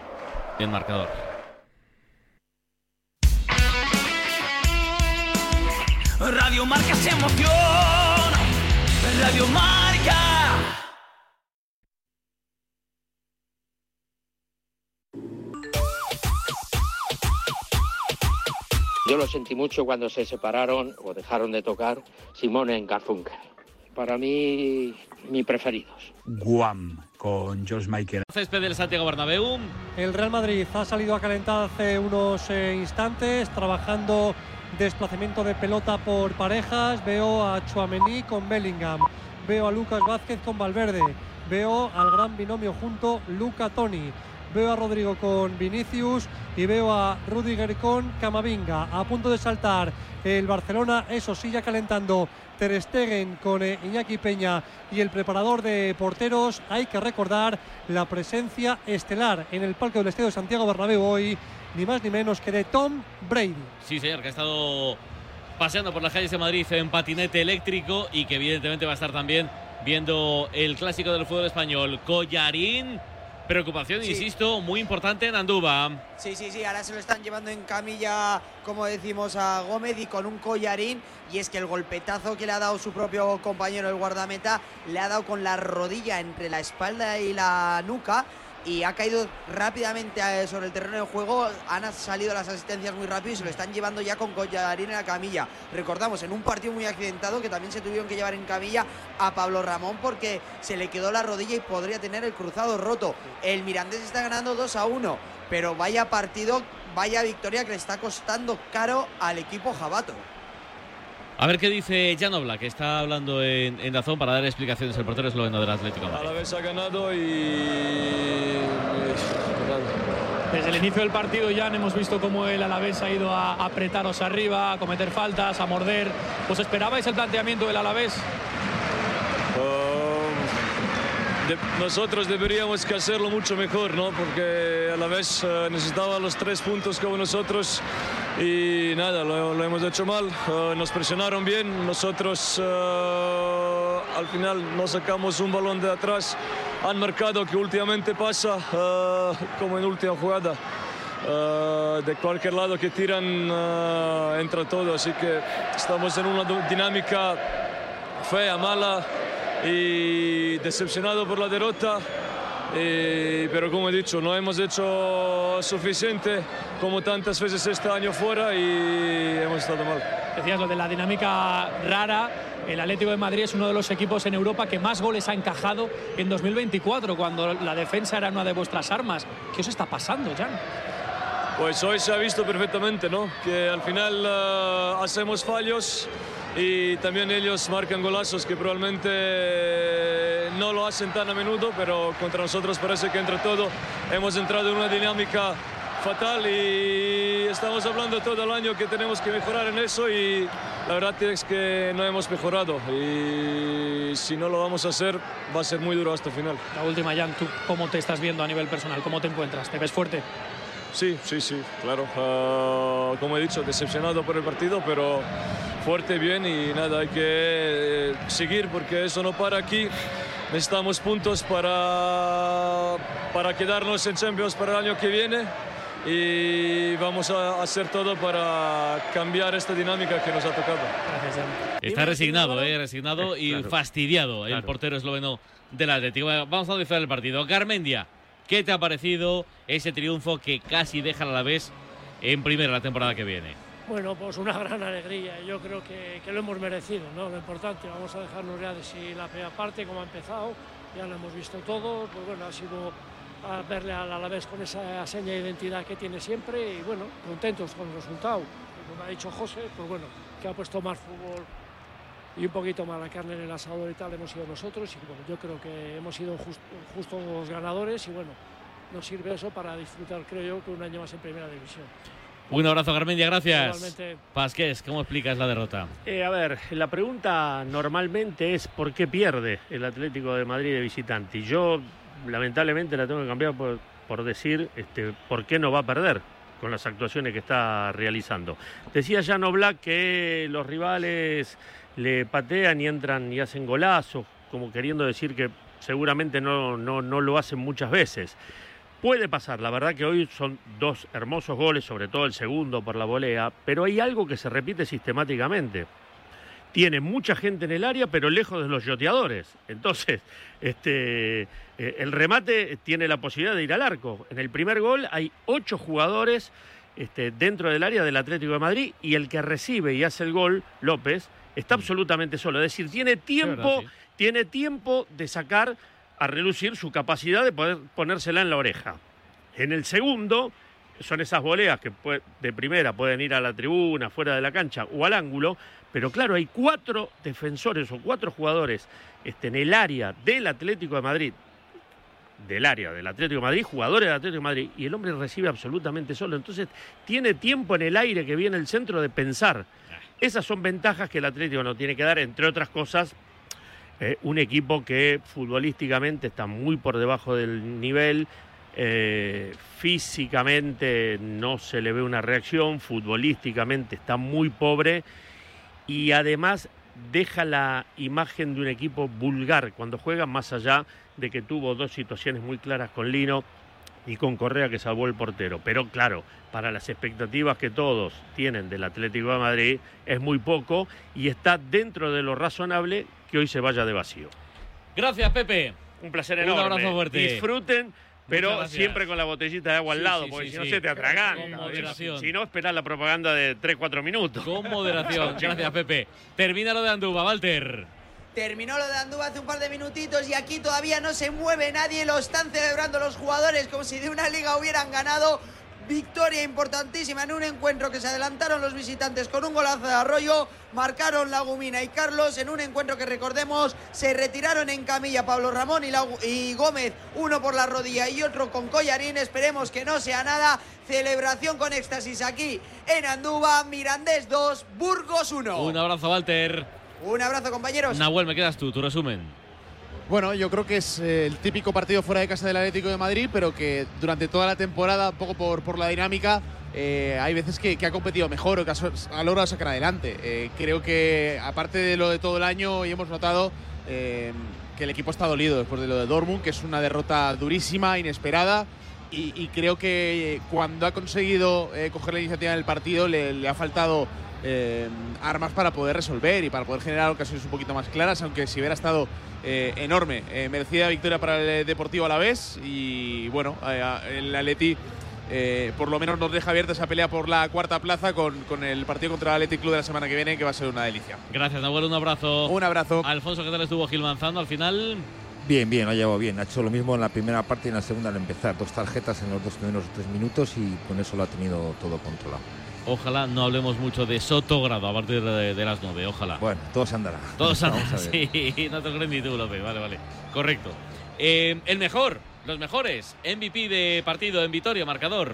el marcador. Radio Marca se emoción. Radio Marca. Yo lo sentí mucho cuando se separaron o dejaron de tocar Simone en Garfunkel. Para mí, mis preferidos. Guam, con George Michael. Césped del Santiago Bernabéu. El Real Madrid ha salido a calentar hace unos eh, instantes, trabajando desplazamiento de pelota por parejas. Veo a Tchouaméni con Bellingham, veo a Lucas Vázquez con Valverde, veo al gran binomio junto Luca Toni. Veo a Rodrigo con Vinicius y veo a Rüdiger con Camavinga. A punto de saltar el Barcelona, eso sí, ya calentando Ter Stegen con eh, Iñaki Peña y el preparador de porteros. Hay que recordar la presencia estelar en el palco del Estadio de Santiago Bernabéu hoy, ni más ni menos que de Tom Brady. Sí, señor, que ha estado paseando por las calles de Madrid en patinete eléctrico y que evidentemente va a estar también viendo el clásico del fútbol español. Collarín Preocupación, Sí. insisto, muy importante en Andúba. Sí, sí, sí, ahora se lo están llevando en camilla, como decimos, a Gómez y con un collarín. Y es que el golpetazo que le ha dado su propio compañero, el guardameta, le ha dado con la rodilla entre la espalda y la nuca. Y ha caído rápidamente sobre el terreno de juego. Han salido las asistencias muy rápido y se lo están llevando ya con collarín en la camilla. Recordamos, en un partido muy accidentado que también se tuvieron que llevar en camilla a Pablo Ramón porque se le quedó la rodilla y podría tener el cruzado roto. El Mirandés está ganando dos a uno, pero vaya partido, vaya victoria que le está costando caro al equipo jabato. A ver qué dice Jan Oblak, que está hablando en, en Dazón para dar explicaciones el portero esloveno del Atlético de Madrid. A la vez ha ganado y... Desde el inicio del partido ya hemos visto cómo el Alavés ha ido a apretaros arriba, a cometer faltas, a morder. ¿Os esperabais el planteamiento del Alavés? Um, de, nosotros deberíamos que hacerlo mucho mejor, ¿no? Porque a la vez uh, necesitaba los tres puntos como nosotros y nada, lo, lo hemos hecho mal. Uh, nos presionaron bien, nosotros uh, al final nos sacamos un balón de atrás. Han marcado que últimamente pasa uh, como en última jugada. Uh, de cualquier lado que tiran uh, entra todo, así que estamos en una dinámica fea, mala y decepcionado por la derrota. Y, pero como he dicho, no hemos hecho suficiente como tantas veces este año fuera y hemos estado mal. Decías lo de la dinámica rara. El Atlético de Madrid es uno de los equipos en Europa que más goles ha encajado en dos mil veinticuatro, cuando la defensa era una de vuestras armas. ¿Qué os está pasando, Jan? Pues hoy se ha visto perfectamente, ¿no? Que al final uh, hacemos fallos y también ellos marcan golazos que probablemente no lo hacen tan a menudo, pero contra nosotros parece que entre todo hemos entrado en una dinámica fatal y estamos hablando todo el año que tenemos que mejorar en eso y la verdad es que no hemos mejorado y si no lo vamos a hacer va a ser muy duro hasta el final. La última, Jan, ¿tú cómo te estás viendo a nivel personal? ¿Cómo te encuentras? ¿Te ves fuerte? Sí, sí, sí, claro. Uh, como he dicho, decepcionado por el partido, pero fuerte, bien y nada, hay que eh, seguir porque eso no para aquí. Necesitamos puntos para, para quedarnos en Champions para el año que viene y vamos a hacer todo para cambiar esta dinámica que nos ha tocado. Gracias, Jan. Está resignado, eh, resignado y claro. fastidiado el Claro. portero esloveno del Atlético. Vamos a analizar el partido. Garmendia, ¿qué te ha parecido ese triunfo que casi deja al Alavés en primera la temporada que viene? Bueno, pues una gran alegría. Yo creo que, que lo hemos merecido, ¿no? Lo importante, vamos a dejarnos ya de si la primera parte, como ha empezado, ya lo hemos visto todo. Pues bueno, ha sido a verle al Alavés con esa seña de identidad que tiene siempre y bueno, contentos con el resultado. Como ha dicho José, pues bueno, que ha puesto más fútbol y un poquito más la carne en el asador y tal, hemos sido nosotros y bueno, yo creo que hemos sido just, justos ganadores y bueno, nos sirve eso para disfrutar, creo yo, que un año más en primera división. Un abrazo, Garmendia, gracias. Igualmente. Pasqués, ¿cómo explicas la derrota? Eh, a ver, la pregunta normalmente es ¿por qué pierde el Atlético de Madrid de visitante? Y yo lamentablemente la tengo que cambiar por, por decir este, ¿por qué no va a perder con las actuaciones que está realizando? Decía Jan Oblak que los rivales le patean y entran y hacen golazos, como queriendo decir que seguramente no, no, no lo hacen muchas veces. Puede pasar, la verdad que hoy son dos hermosos goles, sobre todo el segundo por la volea, pero hay algo que se repite sistemáticamente. Tiene mucha gente en el área, pero lejos de los yoteadores. Entonces, este, eh, el remate tiene la posibilidad de ir al arco. En el primer gol hay ocho jugadores este, dentro del área del Atlético de Madrid y el que recibe y hace el gol, López, está absolutamente solo. Es decir, tiene tiempo, verdad, sí. tiene tiempo de sacar a relucir su capacidad de poder ponérsela en la oreja. En el segundo, son esas voleas que de primera pueden ir a la tribuna, fuera de la cancha o al ángulo, pero claro, hay cuatro defensores o cuatro jugadores este, en el área del Atlético de Madrid, del área del Atlético de Madrid, jugadores del Atlético de Madrid, y el hombre recibe absolutamente solo. Entonces, tiene tiempo en el aire que viene el centro de pensar. Esas son ventajas que el Atlético no tiene que dar, entre otras cosas, Eh, un equipo que futbolísticamente está muy por debajo del nivel, eh, físicamente no se le ve una reacción, futbolísticamente está muy pobre y además deja la imagen de un equipo vulgar cuando juega, más allá de que tuvo dos situaciones muy claras con Lino y con Correa, que salvó el portero. Pero claro, para las expectativas que todos tienen del Atlético de Madrid es muy poco y está dentro de lo razonable que hoy se vaya de vacío. Gracias, Pepe. Un placer enorme. Un abrazo fuerte. Disfruten, pero siempre con la botellita de agua al Sí, lado, sí, porque sí, si no sí. se te atraganta. Con moderación. Si no, esperar la propaganda de tres cuatro minutos. Con moderación. Gracias, Pepe. Termina lo de Andúba, Walter. Terminó lo de Andúba hace un par de minutitos y aquí todavía no se mueve nadie. Lo están celebrando los jugadores como si de una liga hubieran ganado. Victoria importantísima en un encuentro que se adelantaron los visitantes con un golazo de Arroyo. Marcaron Lagumina y Carlos en un encuentro que, recordemos, se retiraron en camilla Pablo Ramón y, Lagu y Gómez, uno por la rodilla y otro con collarín. Esperemos que no sea nada. Celebración con éxtasis aquí en Andúba. Mirandés dos, Burgos uno. Un abrazo, Walter. Un abrazo, compañeros. Nahuel, me quedas tú, tu resumen. Bueno, yo creo que es eh, el típico partido fuera de casa del Atlético de Madrid, pero que durante toda la temporada, un poco por, por la dinámica, eh, hay veces que, que ha competido mejor o que ha, ha logrado sacar adelante. Eh, creo que, aparte de lo de todo el año, hoy hemos notado eh, que el equipo está dolido después de lo de Dortmund, que es una derrota durísima, inesperada, y, y creo que cuando ha conseguido eh, coger la iniciativa en el partido le, le ha faltado eh, armas para poder resolver y para poder generar ocasiones un poquito más claras, aunque si hubiera estado eh, enorme. Eh, merecida victoria para el Deportivo Alavés y bueno, eh, el Atleti eh, por lo menos nos deja abierta esa pelea por la cuarta plaza con, con el partido contra el Athletic Club de la semana que viene, que va a ser una delicia. Gracias, Nahuel, un abrazo. Un abrazo. Alfonso, ¿qué tal estuvo Gil Manzano al final? Bien, bien, lo ha llevado bien. Ha hecho lo mismo en la primera parte y en la segunda al empezar. Dos tarjetas en los dos primeros tres minutos y con eso lo ha tenido todo controlado. Ojalá no hablemos mucho de Sotogrado a partir de, de las nueve, ojalá. Bueno, todo se andará. Todo se andará, Vamos a ver. sí, no te crees ni tú, López. Vale, vale, correcto. Eh, el mejor, los mejores, M V P de partido en Vitoria, marcador.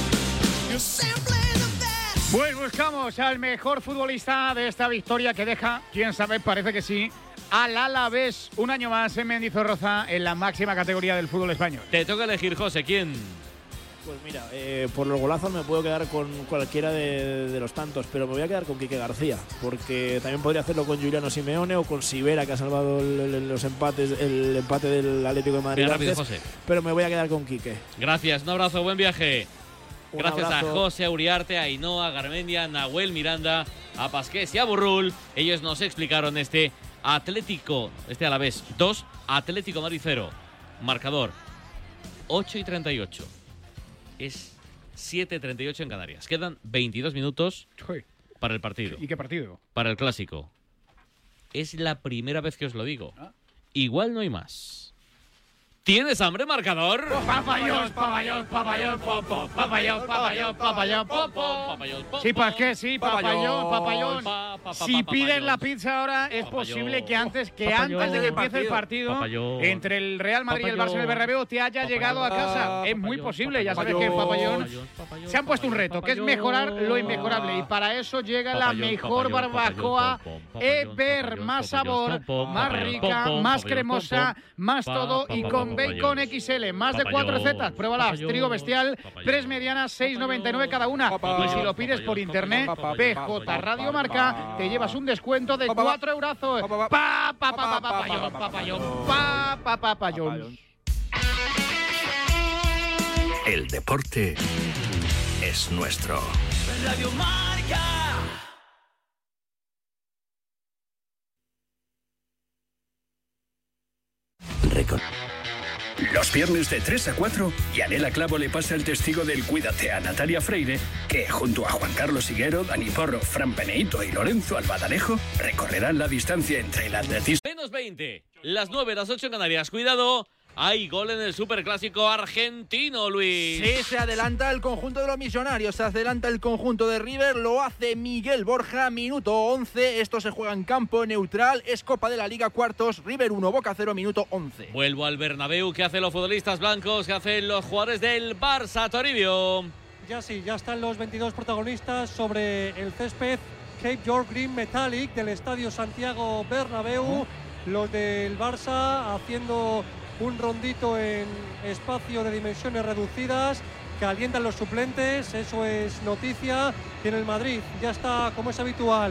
Pues buscamos al mejor futbolista de esta victoria que deja, quién sabe, parece que sí, al Alavés un año más en Mendizorroza en la máxima categoría del fútbol español. Te toca elegir, José, ¿quién? Pues mira, eh, por los golazos me puedo quedar con cualquiera de, de los tantos, pero me voy a quedar con Quique García, porque también podría hacerlo con Giuliano Simeone o con Sivera, que ha salvado el, el, los empates, el empate del Atlético de Madrid. Bien rápido, antes, José. pero me voy a quedar con Quique. Gracias, un abrazo, buen viaje. Un Gracias abrazo. a José, a Uriarte, a Ainhoa, a Garmendia, a Nahuel Miranda, a Pasqués y a Burrul. Ellos nos explicaron este Atlético, este Alavés dos, Atlético Madrid cero. Marcador ocho y treinta y ocho. Es siete y treinta y ocho en Canarias. Quedan veintidós minutos para el partido. ¿Y qué partido? Para el clásico. Es la primera vez que os lo digo. Igual no hay más. ¿Tienes hambre, marcador? Papayón, papayón, papayón, pom, pom, papayón, papayón, papayón, pom, pom. Sí, pues que sí, papayón, papayón. Si piden la pizza ahora, es posible que antes que Papayón. antes de que empiece el partido Papayón. entre el Real Madrid y el Barça en el Bernabéu te haya llegado a casa. Es muy posible, ya sabes que el papayón se han puesto un reto, que es mejorar lo inmejorable, y para eso llega la Papayón, mejor papayón, barbacoa papayón, pom, pom, papayón, Ever, papayón, más papayón, sabor, pom, pom, más papayón, rica, pom, pom, más papayón, cremosa, pom, más pa, todo, pa, y pa, con pa, bacon papayón. X L, más de Papayón, cuatro recetas. Pruébalas, papayón, trigo bestial, papayón, tres medianas, seis noventa y nueve cada una. Y si lo pides por internet, P J Radio Marca, te llevas un descuento de cuatro eurazos. Pa, pa, pa, pa, papayón, papayón, pa, pa, papayón. El deporte es nuestro. Radio Marca. Recon- Los viernes de tres a cuatro, Yanela Clavo le pasa el testigo del Cuídate a Natalia Freire, que junto a Juan Carlos Higuero, Dani Porro, Fran Peneito y Lorenzo Albadalejo recorrerán la distancia entre el atletismo. Menos veinte. Las nueve, las ocho en Canarias. Cuidado. Hay gol en el Superclásico argentino, Luis. Sí, se adelanta el conjunto de los Millonarios, se adelanta el conjunto de River, lo hace Miguel Borja, minuto once, esto se juega en campo neutral, es Copa de la Liga cuartos, River uno, Boca cero, minuto once. Vuelvo al Bernabéu. ¿Qué hacen los futbolistas blancos? ¿Qué hacen los jugadores del Barça, Toribio? Ya sí, ya están los veintidós protagonistas sobre el césped Cape York Green Metallic del Estadio Santiago Bernabéu. Los del Barça haciendo un rondito en espacio de dimensiones reducidas, calientan los suplentes, eso es noticia. Y en el Madrid ya está, como es habitual,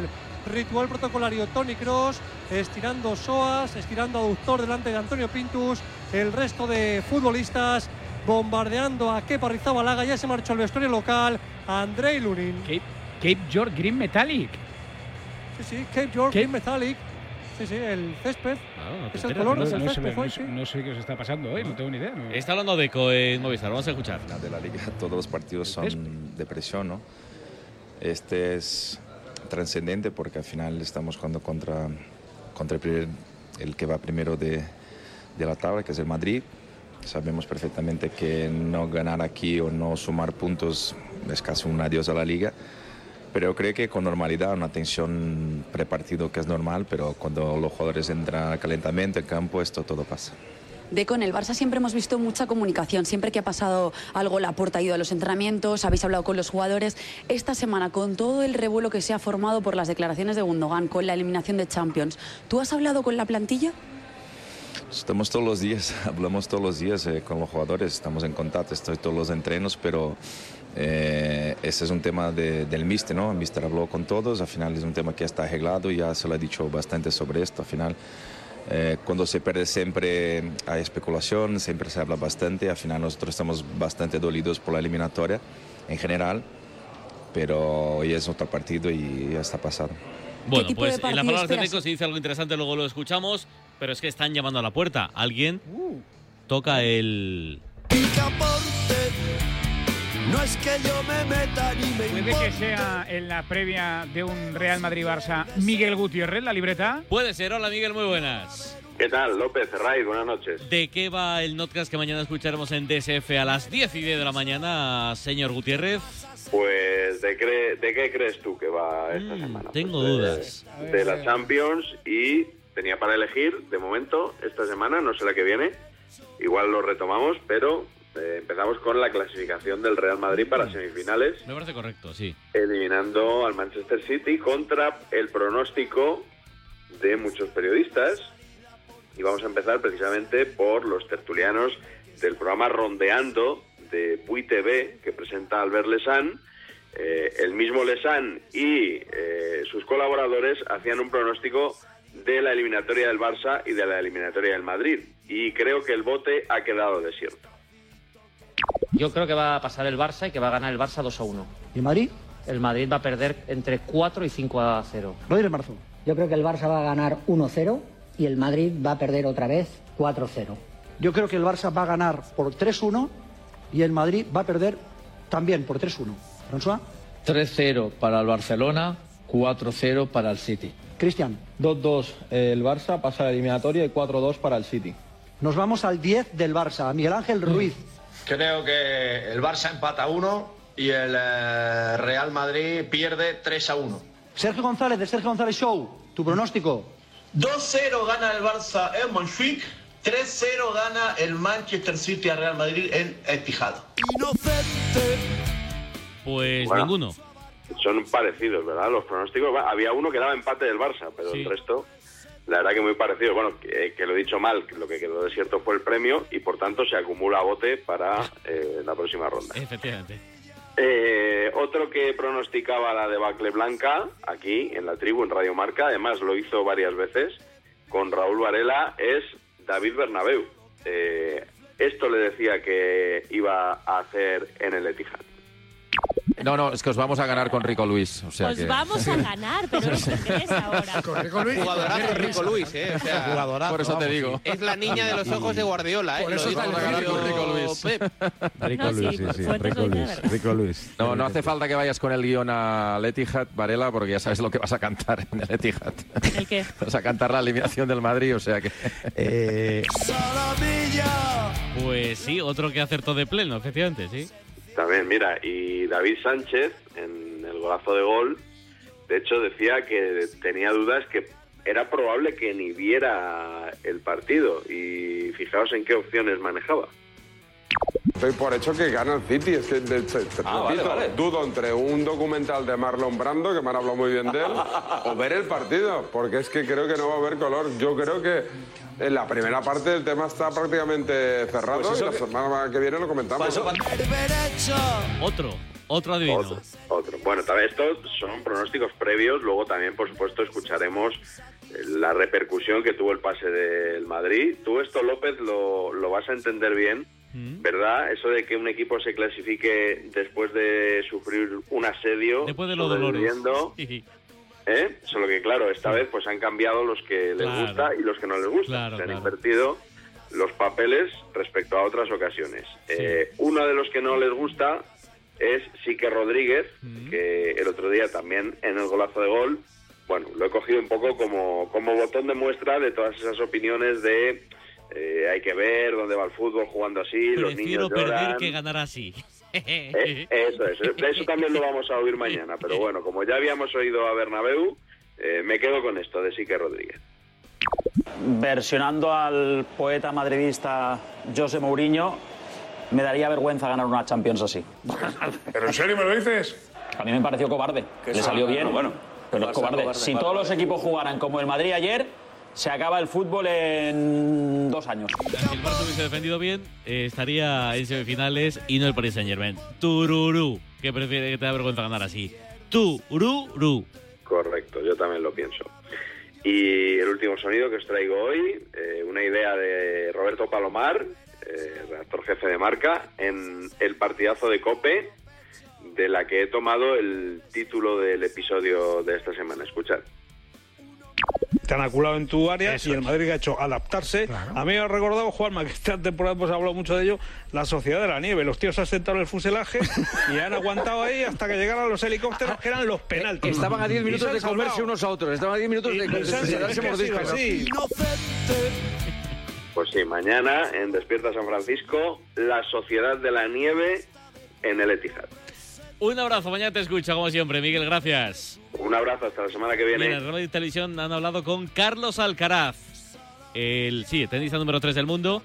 ritual protocolario. Toni Kroos estirando psoas, estirando aductor delante de Antonio Pintus. El resto de futbolistas bombardeando a Kepa Arrizabalaga. Ya se marchó al vestuario local Andrei Lunin. Cape, Cape York Green Metallic. Sí, sí, Cape York Green Metallic. Sí, sí, el césped. Ah, es el color no, del no, césped sé, no, hoy, sé, sí. no sé qué os está pasando hoy, no tengo ni idea. No. Está hablando Deco en Movistar, vamos a escuchar. De la liga, todos los partidos son de presión, ¿no? Este es trascendente porque al final estamos jugando contra, contra el, primer, el que va primero de, de la tabla, que es el Madrid. Sabemos perfectamente que no ganar aquí o no sumar puntos es casi un adiós a la liga. Pero creo que con normalidad, una tensión prepartido que es normal, pero cuando los jugadores entran al calentamiento, en campo, esto todo pasa. Deco, en el Barça siempre hemos visto mucha comunicación. Siempre que ha pasado algo, Laporta ha ido a los entrenamientos, habéis hablado con los jugadores. Esta semana, con todo el revuelo que se ha formado por las declaraciones de Gundogan, con la eliminación de Champions, ¿tú has hablado con la plantilla? Estamos todos los días, hablamos todos los días eh, con los jugadores, estamos en contacto, estoy todos los entrenos, pero eh, ese es un tema de, del míster, ¿no? El míster habló con todos, al final es un tema que ya está arreglado, ya se lo ha dicho bastante sobre esto, al final eh, cuando se pierde siempre hay especulación, siempre se habla bastante, al final nosotros estamos bastante dolidos por la eliminatoria en general, pero hoy es otro partido y ya está pasado. Bueno, pues en la palabra de Deco se dice algo interesante, luego lo escuchamos, pero es que están llamando a la puerta. Alguien uh. toca el... No es que yo me meta ni me ¿Puede que sea en la previa de un Real Madrid-Barça Miguel Gutiérrez, la libreta? Puede ser. Hola, Miguel, muy buenas. ¿Qué tal, López? Raiz, buenas noches. ¿De qué va el notcast que mañana escucharemos en D S F a las diez y diez de la mañana, señor Gutiérrez? Pues, ¿de, cre ¿de qué crees tú que va esta mm, semana? Tengo pues dudas. De, de la Champions, y tenía para elegir, de momento, esta semana, no sé la que viene, igual lo retomamos, pero eh, empezamos con la clasificación del Real Madrid para semifinales. Me parece correcto, sí. Eliminando al Manchester City contra el pronóstico de muchos periodistas. Y vamos a empezar precisamente por los tertulianos del programa Rondeando de Puy T V, que presenta Albert Lesan. Eh, el mismo Lesan y eh, sus colaboradores hacían un pronóstico de la eliminatoria del Barça y de la eliminatoria del Madrid. Y creo que el bote ha quedado desierto. Yo creo que va a pasar el Barça y que va a ganar el Barça dos a uno. ¿Y el Madrid? El Madrid va a perder entre cuatro y cinco a cero. Rodríguez Marzón. Yo creo que el Barça va a ganar uno cero y el Madrid va a perder otra vez cuatro cero. Yo creo que el Barça va a ganar por tres uno y el Madrid va a perder también por tres uno. ¿François? tres cero para el Barcelona, cuatro cero para el City. Cristian. dos dos el Barça pasa a la eliminatoria y cuatro dos para el City. Nos vamos al diez del Barça. Miguel Ángel Ruiz. Creo que el Barça empata uno y el eh, Real Madrid pierde tres a uno. Sergio González, de Sergio González Show. Tu pronóstico. dos cero gana el Barça en Montjuic, tres cero gana el Manchester City al Real Madrid en Etihad. Inocente. Pues bueno, ninguno. Son parecidos, ¿verdad? Los pronósticos. Había uno que daba empate del Barça, pero sí. El resto, la verdad que muy parecido. Bueno, que, que lo he dicho mal, que lo que quedó desierto fue el premio y por tanto se acumula bote para eh, la próxima ronda. Efectivamente. Eh, otro que pronosticaba la debacle blanca, aquí en la tribu, en Radio Marca, además lo hizo varias veces, con Raúl Varela, es David Bernabéu. Eh, esto le decía que iba a hacer en el Etihad. No, no, es que os vamos a ganar con Rico Luis. O sea os que... vamos a ganar, pero no te crees ahora. Con Rico Luis. Jugadorazo Rico Luis, ¿eh? O sea, jugadorazo, por eso te digo. Es la niña de los ojos de Guardiola, ¿eh? Por eso vamos a ganar con Rico Luis. Rico no, Luis, sí, sí, sí. Rico Luis. Rico Luis. No, no hace falta que vayas con el guión al Etihad, Varela, porque ya sabes lo que vas a cantar en el Etihad. ¿El qué? Vas a cantar la eliminación del Madrid, o sea que... Eh... Pues sí, otro que acertó de pleno, efectivamente, sí. También, mira, y David Sánchez, en el golazo de gol, de hecho decía que tenía dudas que era probable que ni viera el partido, y fijaos en qué opciones manejaba. Estoy por hecho que gana el City, es que de, de, de, ah, vale, vale. dudo entre un documental de Marlon Brando, que me han hablado muy bien de él, o ver el partido, porque es que creo que no va a haber color. Yo creo que en la primera parte el tema está prácticamente cerrado, pues y la que... semana que viene lo comentamos. Otro, Otro adivino. Otro, otro. Bueno, también estos son pronósticos previos. Luego también, por supuesto, escucharemos la repercusión que tuvo el pase del Madrid. Tú esto, López, lo, lo vas a entender bien, ¿verdad? Eso de que un equipo se clasifique después de sufrir un asedio. Después de los dolores. Sí. ¿Eh? Solo que, claro, esta vez pues han cambiado los que les Claro. gusta y los que no les gusta. Claro, se han claro. invertido los papeles respecto a otras ocasiones. Sí. Eh, uno de los que no les gusta es Sique Rodríguez, que el otro día también en el golazo de gol, bueno, lo he cogido un poco como, como botón de muestra de todas esas opiniones de eh, hay que ver dónde va el fútbol jugando así, los Prefiero niños perder lloran. que ganar así. Eh, eso es, de eso también lo vamos a oír mañana, pero bueno, como ya habíamos oído a Bernabéu, eh, me quedo con esto de Sique Rodríguez. Versionando al poeta madridista José Mourinho, me daría vergüenza ganar una Champions así. ¿Pero en serio me lo dices? A mí me pareció cobarde. Que Le eso- salió bien, bueno, pero es Barça cobarde. cobarde, Si vale, todos vale. los equipos jugaran como el Madrid ayer, se acaba el fútbol en dos años. Si el Barça hubiese defendido bien, eh, estaría en semifinales y no el Paris Saint-Germain. Tururú, que prefiere que te da vergüenza ganar así. Tururú. Correcto, yo también lo pienso. Y el último sonido que os traigo hoy, eh, una idea de Roberto Palomar, eh, redactor jefe de Marca, en el partidazo de COPE, de la que he tomado el título del episodio de esta semana. Escuchad. Te han aculado en tu área y el Madrid ha hecho adaptarse. A mí me ha recordado, Juanma, que esta temporada hemos hablado mucho de ello, la Sociedad de la Nieve. Los tíos se han sentado en el fuselaje y han aguantado ahí hasta que llegaran los helicópteros, que eran los penaltis. Estaban a diez Y minutos se de han comerse salvado. unos a otros. Estaban a diez minutos de, Y- de, y se han- de es darse que ha sido mordiscos. así. Pues sí, mañana en Despierta San Francisco, la Sociedad de la Nieve en el Etihad. Un abrazo, mañana te escucho como siempre, Miguel, gracias. Un abrazo, hasta la semana que viene. Y en el Radio y Televisión han hablado con Carlos Alcaraz, el sí, tenista número tres del mundo,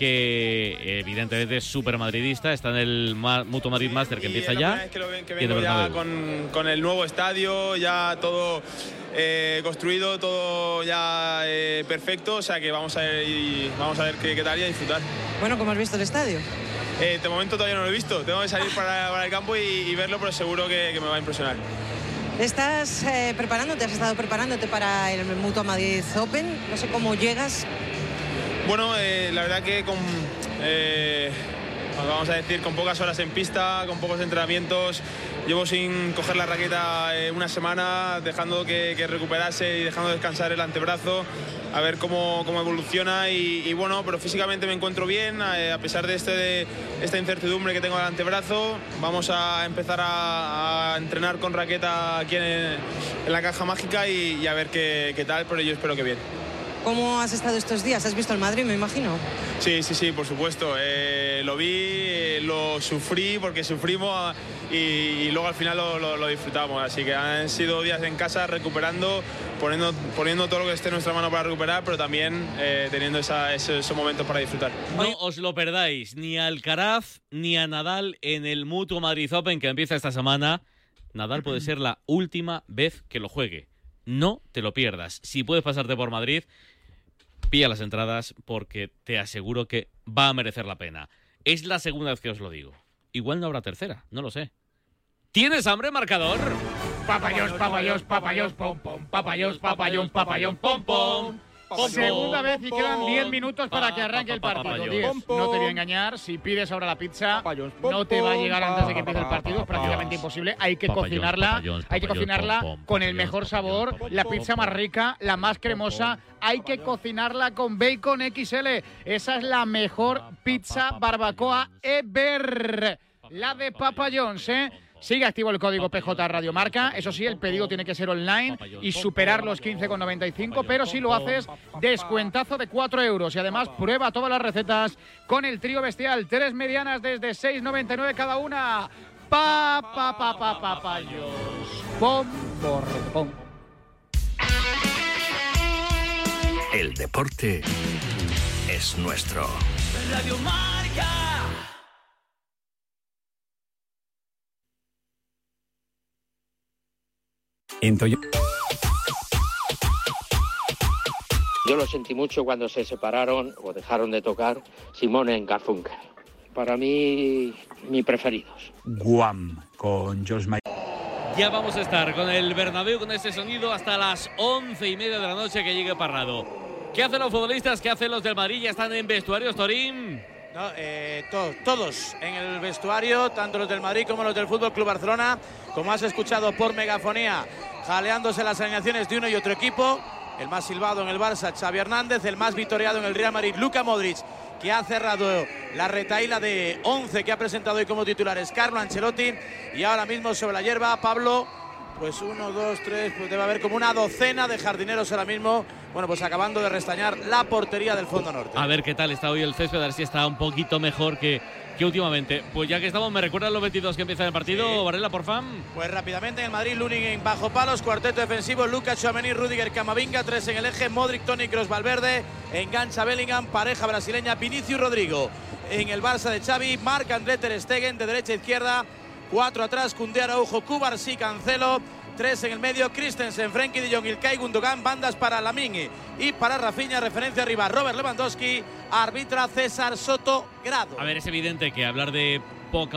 que evidentemente es súper madridista, está en el Ma- Mutua Madrid Master que empieza ya. Es que, lo ven, que y en vengo el ya Bernabéu. con, con el nuevo estadio, ya todo eh, construido, todo ya eh, perfecto, o sea que vamos a ver, y, vamos a ver qué, qué tal y a disfrutar. Bueno, ¿cómo has visto el estadio? Eh, de momento todavía no lo he visto, tengo que salir para, para el campo y, y verlo, pero seguro que, que me va a impresionar. ¿Estás eh, preparándote? ¿Has estado preparándote para el Mutua Madrid Open? No sé cómo llegas. Bueno, eh, la verdad que con, eh, vamos a decir, con pocas horas en pista, con pocos entrenamientos, llevo sin coger la raqueta eh, una semana, dejando que, que recuperase y dejando descansar el antebrazo, a ver cómo, cómo evoluciona y, y bueno, pero físicamente me encuentro bien, eh, a pesar de, este, de esta incertidumbre que tengo al antebrazo. Vamos a empezar a, a entrenar con raqueta aquí en, en la caja mágica y, y a ver qué, qué tal, pero yo espero que bien. ¿Cómo has estado estos días? ¿Has visto el Madrid, me imagino? Sí, sí, sí, por supuesto. Eh, lo vi, eh, lo sufrí porque sufrimos ah, y, y luego al final lo, lo- lo disfrutamos. Así que han sido días en casa recuperando, poniendo, poniendo todo lo que esté en nuestra mano para recuperar, pero también eh, teniendo esa- esos, esos momentos para disfrutar. No os lo perdáis, ni a Alcaraz ni a Nadal en el Mutua Madrid Open que empieza esta semana. Nadal puede ser la última vez que lo juegue. No te lo pierdas. Si puedes pasarte por Madrid, pilla las entradas porque te aseguro que va a merecer la pena. Es la segunda vez que os lo digo. Igual no habrá tercera, no lo sé. ¿Tienes hambre, marcador? Papayos, papayos, papayos, pom, pom, papayos, papayón, papayón, pom, pom. Segunda vez y quedan diez minutos para que arranque el partido. diez. No te voy a engañar, si pides ahora la pizza, no te va a llegar antes de que empiece el partido, es prácticamente imposible. Hay que Papayón, cocinarla, papayón, hay que papayón, cocinarla pom, pom, con el papayón, mejor papayón, sabor, papayón, la pom, pizza más rica, la más cremosa. Hay que cocinarla con bacon equis ele. Esa es la mejor pizza barbacoa ever. La de Papa John's, ¿eh? Sigue activo el código P J Radio Marca. Eso sí, el pedido tiene que ser online y superar los quince con noventa y cinco, pero si lo haces, descuentazo de cuatro euros. Y además, prueba todas las recetas con el trío bestial. Tres medianas desde seis noventa y nueve cada una. Pa, pa, pa, pa, papayos. Pom, por, pom. El deporte es nuestro. Radio Marca. En Toyota. Yo lo sentí mucho cuando se separaron o dejaron de tocar Simone en Garfunkel. para mí, mis preferidos. Guam, con George Michael. Ya vamos a estar con el Bernabéu, con este sonido, hasta las once y media de la noche que llegue Parrado. ¿Qué hacen los futbolistas? ¿Qué hacen los del Madrid? ¿Ya están en vestuarios, Torín? No, eh, to todos en el vestuario, tanto los del Madrid como los del Fútbol Club Barcelona, como has escuchado por megafonía, jaleándose las alineaciones de uno y otro equipo. El más silbado en el Barça, Xavi Hernández, el más victoriado en el Real Madrid, Luka Modric, que ha cerrado la retaíla de once que ha presentado hoy como titulares Carlo Ancelotti. Y ahora mismo sobre la hierba, Pablo, pues uno, dos, tres, pues debe haber como una docena de jardineros ahora mismo, bueno, pues acabando de restañar la portería del fondo norte. A ver qué tal está hoy el césped, a ver si está un poquito mejor que, que últimamente. Pues ya que estamos, ¿me recuerdan los veintidós que empieza el partido? Sí. Varela, por fan. Pues rápidamente en el Madrid, Lunin en bajo palos, cuarteto defensivo, Lucas, Tchouaméni, Rüdiger, Camavinga, tres en el eje, Modric, Toni, Kroos, Valverde, engancha Bellingham, pareja brasileña, Vinicius, Rodrigo. En el Barça de Xavi, Marc-André ter Stegen de derecha a izquierda, cuatro atrás, Koundé, Araujo, Cubarsí, Cancelo. Tres en el medio, Christensen, Frenkie de Jong, Ilkay Gundogan, bandas para Lamine y para Rafinha, referencia arriba, Robert Lewandowski, arbitra César Soto Grado. A ver, es evidente que hablar de poca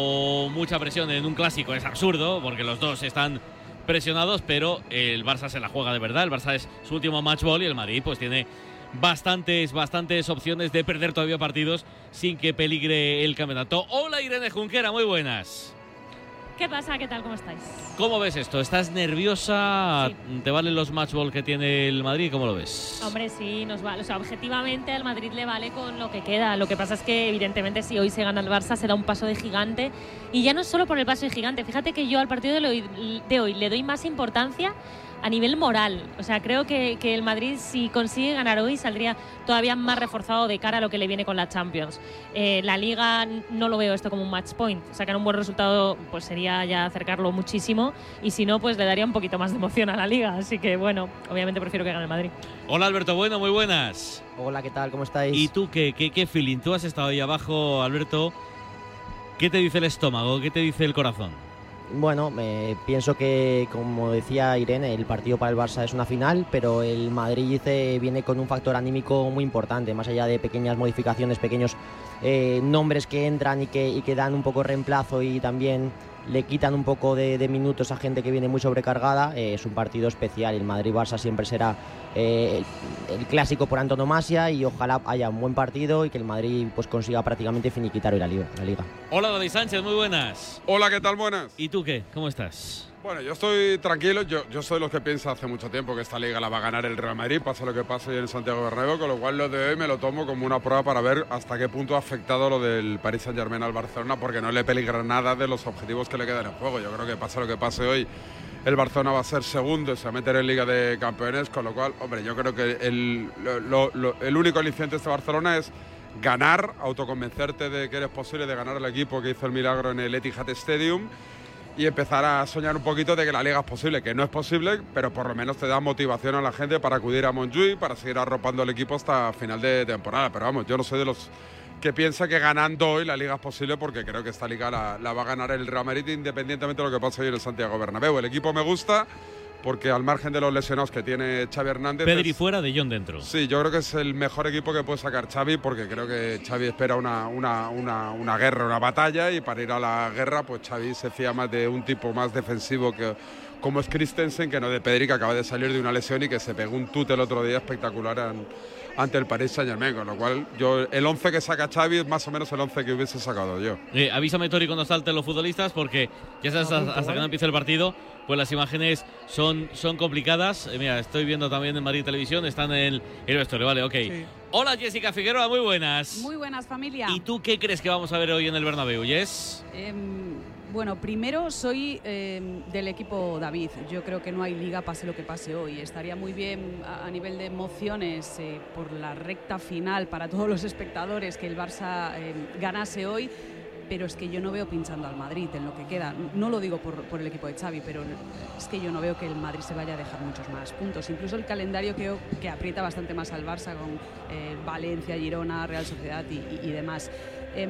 o mucha presión en un clásico es absurdo, porque los dos están presionados, pero el Barça se la juega de verdad, el Barça es su último match ball y el Madrid pues tiene bastantes, bastantes opciones de perder todavía partidos sin que peligre el campeonato. Hola Irene Junquera, muy buenas. ¿Qué pasa? ¿Qué tal? ¿Cómo estáis? ¿Cómo ves esto? ¿Estás nerviosa? Sí. ¿Te valen los matchball que tiene el Madrid? ¿Cómo lo ves? Hombre, sí, nos vale. O sea, objetivamente al Madrid le vale con lo que queda. Lo que pasa es que, evidentemente, si hoy se gana el Barça, se da un paso de gigante. Y ya no es solo por el paso de gigante. Fíjate que yo al partido de hoy, de hoy le doy más importancia a nivel moral. O sea, creo que, que el Madrid, si consigue ganar hoy, saldría todavía más reforzado de cara a lo que le viene con la Champions. Eh, la Liga no lo veo esto como un match point. Sacar un buen resultado pues sería ya acercarlo muchísimo, y si no, pues le daría un poquito más de emoción a la Liga. Así que, bueno, obviamente prefiero que gane el Madrid. Hola, Alberto Bueno, muy buenas. Hola, ¿qué tal? ¿Cómo estáis? ¿Y tú qué, qué, qué feeling? Tú has estado ahí abajo, Alberto. ¿Qué te dice el estómago? ¿Qué te dice el corazón? Bueno, eh, pienso que, como decía Irene, el partido para el Barça es una final, pero el Madrid eh, viene con un factor anímico muy importante, más allá de pequeñas modificaciones, pequeños eh, nombres que entran y que, y que dan un poco reemplazo y también le quitan un poco de, de minutos a gente que viene muy sobrecargada. Eh, es un partido especial. El Madrid-Barça siempre será eh, el, el clásico por antonomasia, y ojalá haya un buen partido y que el Madrid pues consiga prácticamente finiquitar hoy la Liga. La Liga. Hola, David Sánchez, muy buenas. Hola, ¿qué tal? Buenas. ¿Y tú qué? ¿Cómo estás? Bueno, yo estoy tranquilo. Yo, yo soy de los que piensa hace mucho tiempo que esta Liga la va a ganar el Real Madrid, pase lo que pase hoy en Santiago Bernabéu, con lo cual lo de hoy me lo tomo como una prueba para ver hasta qué punto ha afectado lo del Paris Saint-Germain al Barcelona, porque no le peligra nada de los objetivos que le quedan en juego. Yo creo que pase lo que pase hoy, el Barcelona va a ser segundo y se va a meter en Liga de Campeones, con lo cual, hombre, yo creo que el, lo, lo, el único aliciente de este Barcelona es ganar, autoconvencerte de que eres posible de ganar al equipo que hizo el milagro en el Etihad Stadium, y empezar a soñar un poquito de que la Liga es posible, que no es posible, pero por lo menos te da motivación a la gente para acudir a Montjuïc, para seguir arropando el equipo hasta final de temporada. Pero vamos, yo no soy de los que piensa que ganando hoy la Liga es posible, porque creo que esta Liga la, la va a ganar el Real Madrid independientemente de lo que pase hoy en el Santiago Bernabéu. El equipo me gusta, porque al margen de los lesionados que tiene Xavi Hernández... Pedri es, fuera, De Jong dentro. Sí, yo creo que es el mejor equipo que puede sacar Xavi, porque creo que Xavi espera una, una, una, una guerra, una batalla, y para ir a la guerra, pues Xavi se fía más de un tipo más defensivo que, como es Christensen, que no de Pedri, que acaba de salir de una lesión y que se pegó un tute el otro día espectacular en, ante el Paris Saint-Germain, con lo cual yo el once que saca Xavi es más o menos el once que hubiese sacado yo. Eh, avísame, Tori, cuando salten los futbolistas, porque ya sabes, hasta, hasta que no empiece el partido, pues las imágenes son, son complicadas. Eh, mira, estoy viendo también en Madrid Televisión, están en el, el vestuario, vale, ok. Sí. Hola, Jessica Figueroa, muy buenas. Muy buenas, familia. ¿Y tú qué crees que vamos a ver hoy en el Bernabéu, Jess? Eh, bueno, primero soy eh, del equipo David. Yo creo que no hay liga, pase lo que pase hoy. Estaría muy bien a, a nivel de emociones eh, por la recta final para todos los espectadores que el Barça eh, ganase hoy, pero es que yo no veo pinchando al Madrid en lo que queda. No lo digo por, por el equipo de Xavi, pero es que yo no veo que el Madrid se vaya a dejar muchos más puntos. Incluso el calendario que, que aprieta bastante más al Barça con eh, Valencia, Girona, Real Sociedad y, y, y demás. Eh,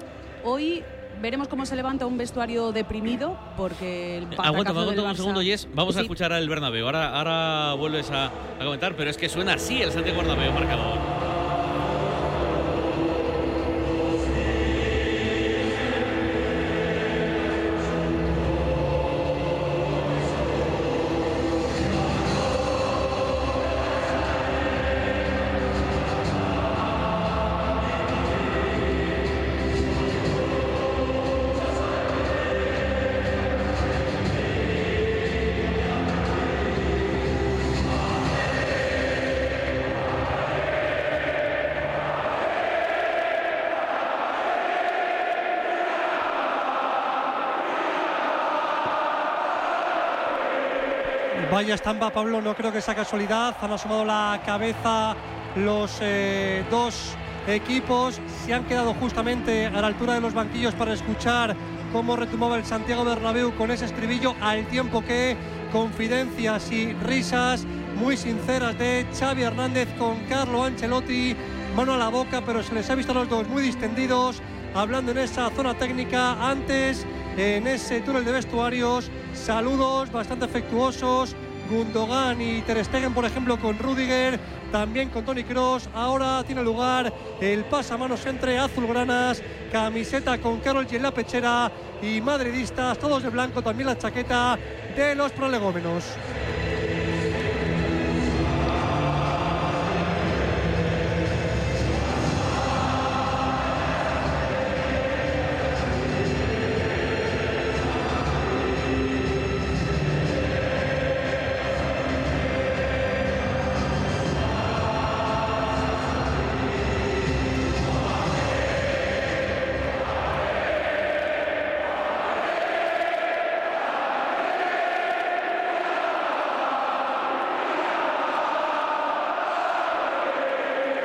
hoy veremos cómo se levanta un vestuario deprimido, porque el aguanta, aguanta un Barça... segundo, Yes. Vamos sí. a escuchar al Bernabéu. Ahora, ahora vuelves a, a comentar, pero es que suena así el Santiago Bernabéu marcador. Vaya estampa, Pablo, no creo que sea casualidad. Han asomado la cabeza los eh, dos equipos. Se han quedado justamente a la altura de los banquillos para escuchar cómo retumbaba el Santiago Bernabéu con ese estribillo, al tiempo que confidencias y risas muy sinceras de Xavi Hernández con Carlo Ancelotti, mano a la boca, pero se les ha visto a los dos muy distendidos, hablando en esa zona técnica. Antes, en ese túnel de vestuarios, saludos bastante afectuosos, Gundogan y Ter Stegen, por ejemplo, con Rüdiger, también con Toni Kroos. Ahora tiene lugar el pasamanos entre azulgranas, camiseta con Karol G en la pechera, y madridistas, todos de blanco, también la chaqueta de los prolegómenos.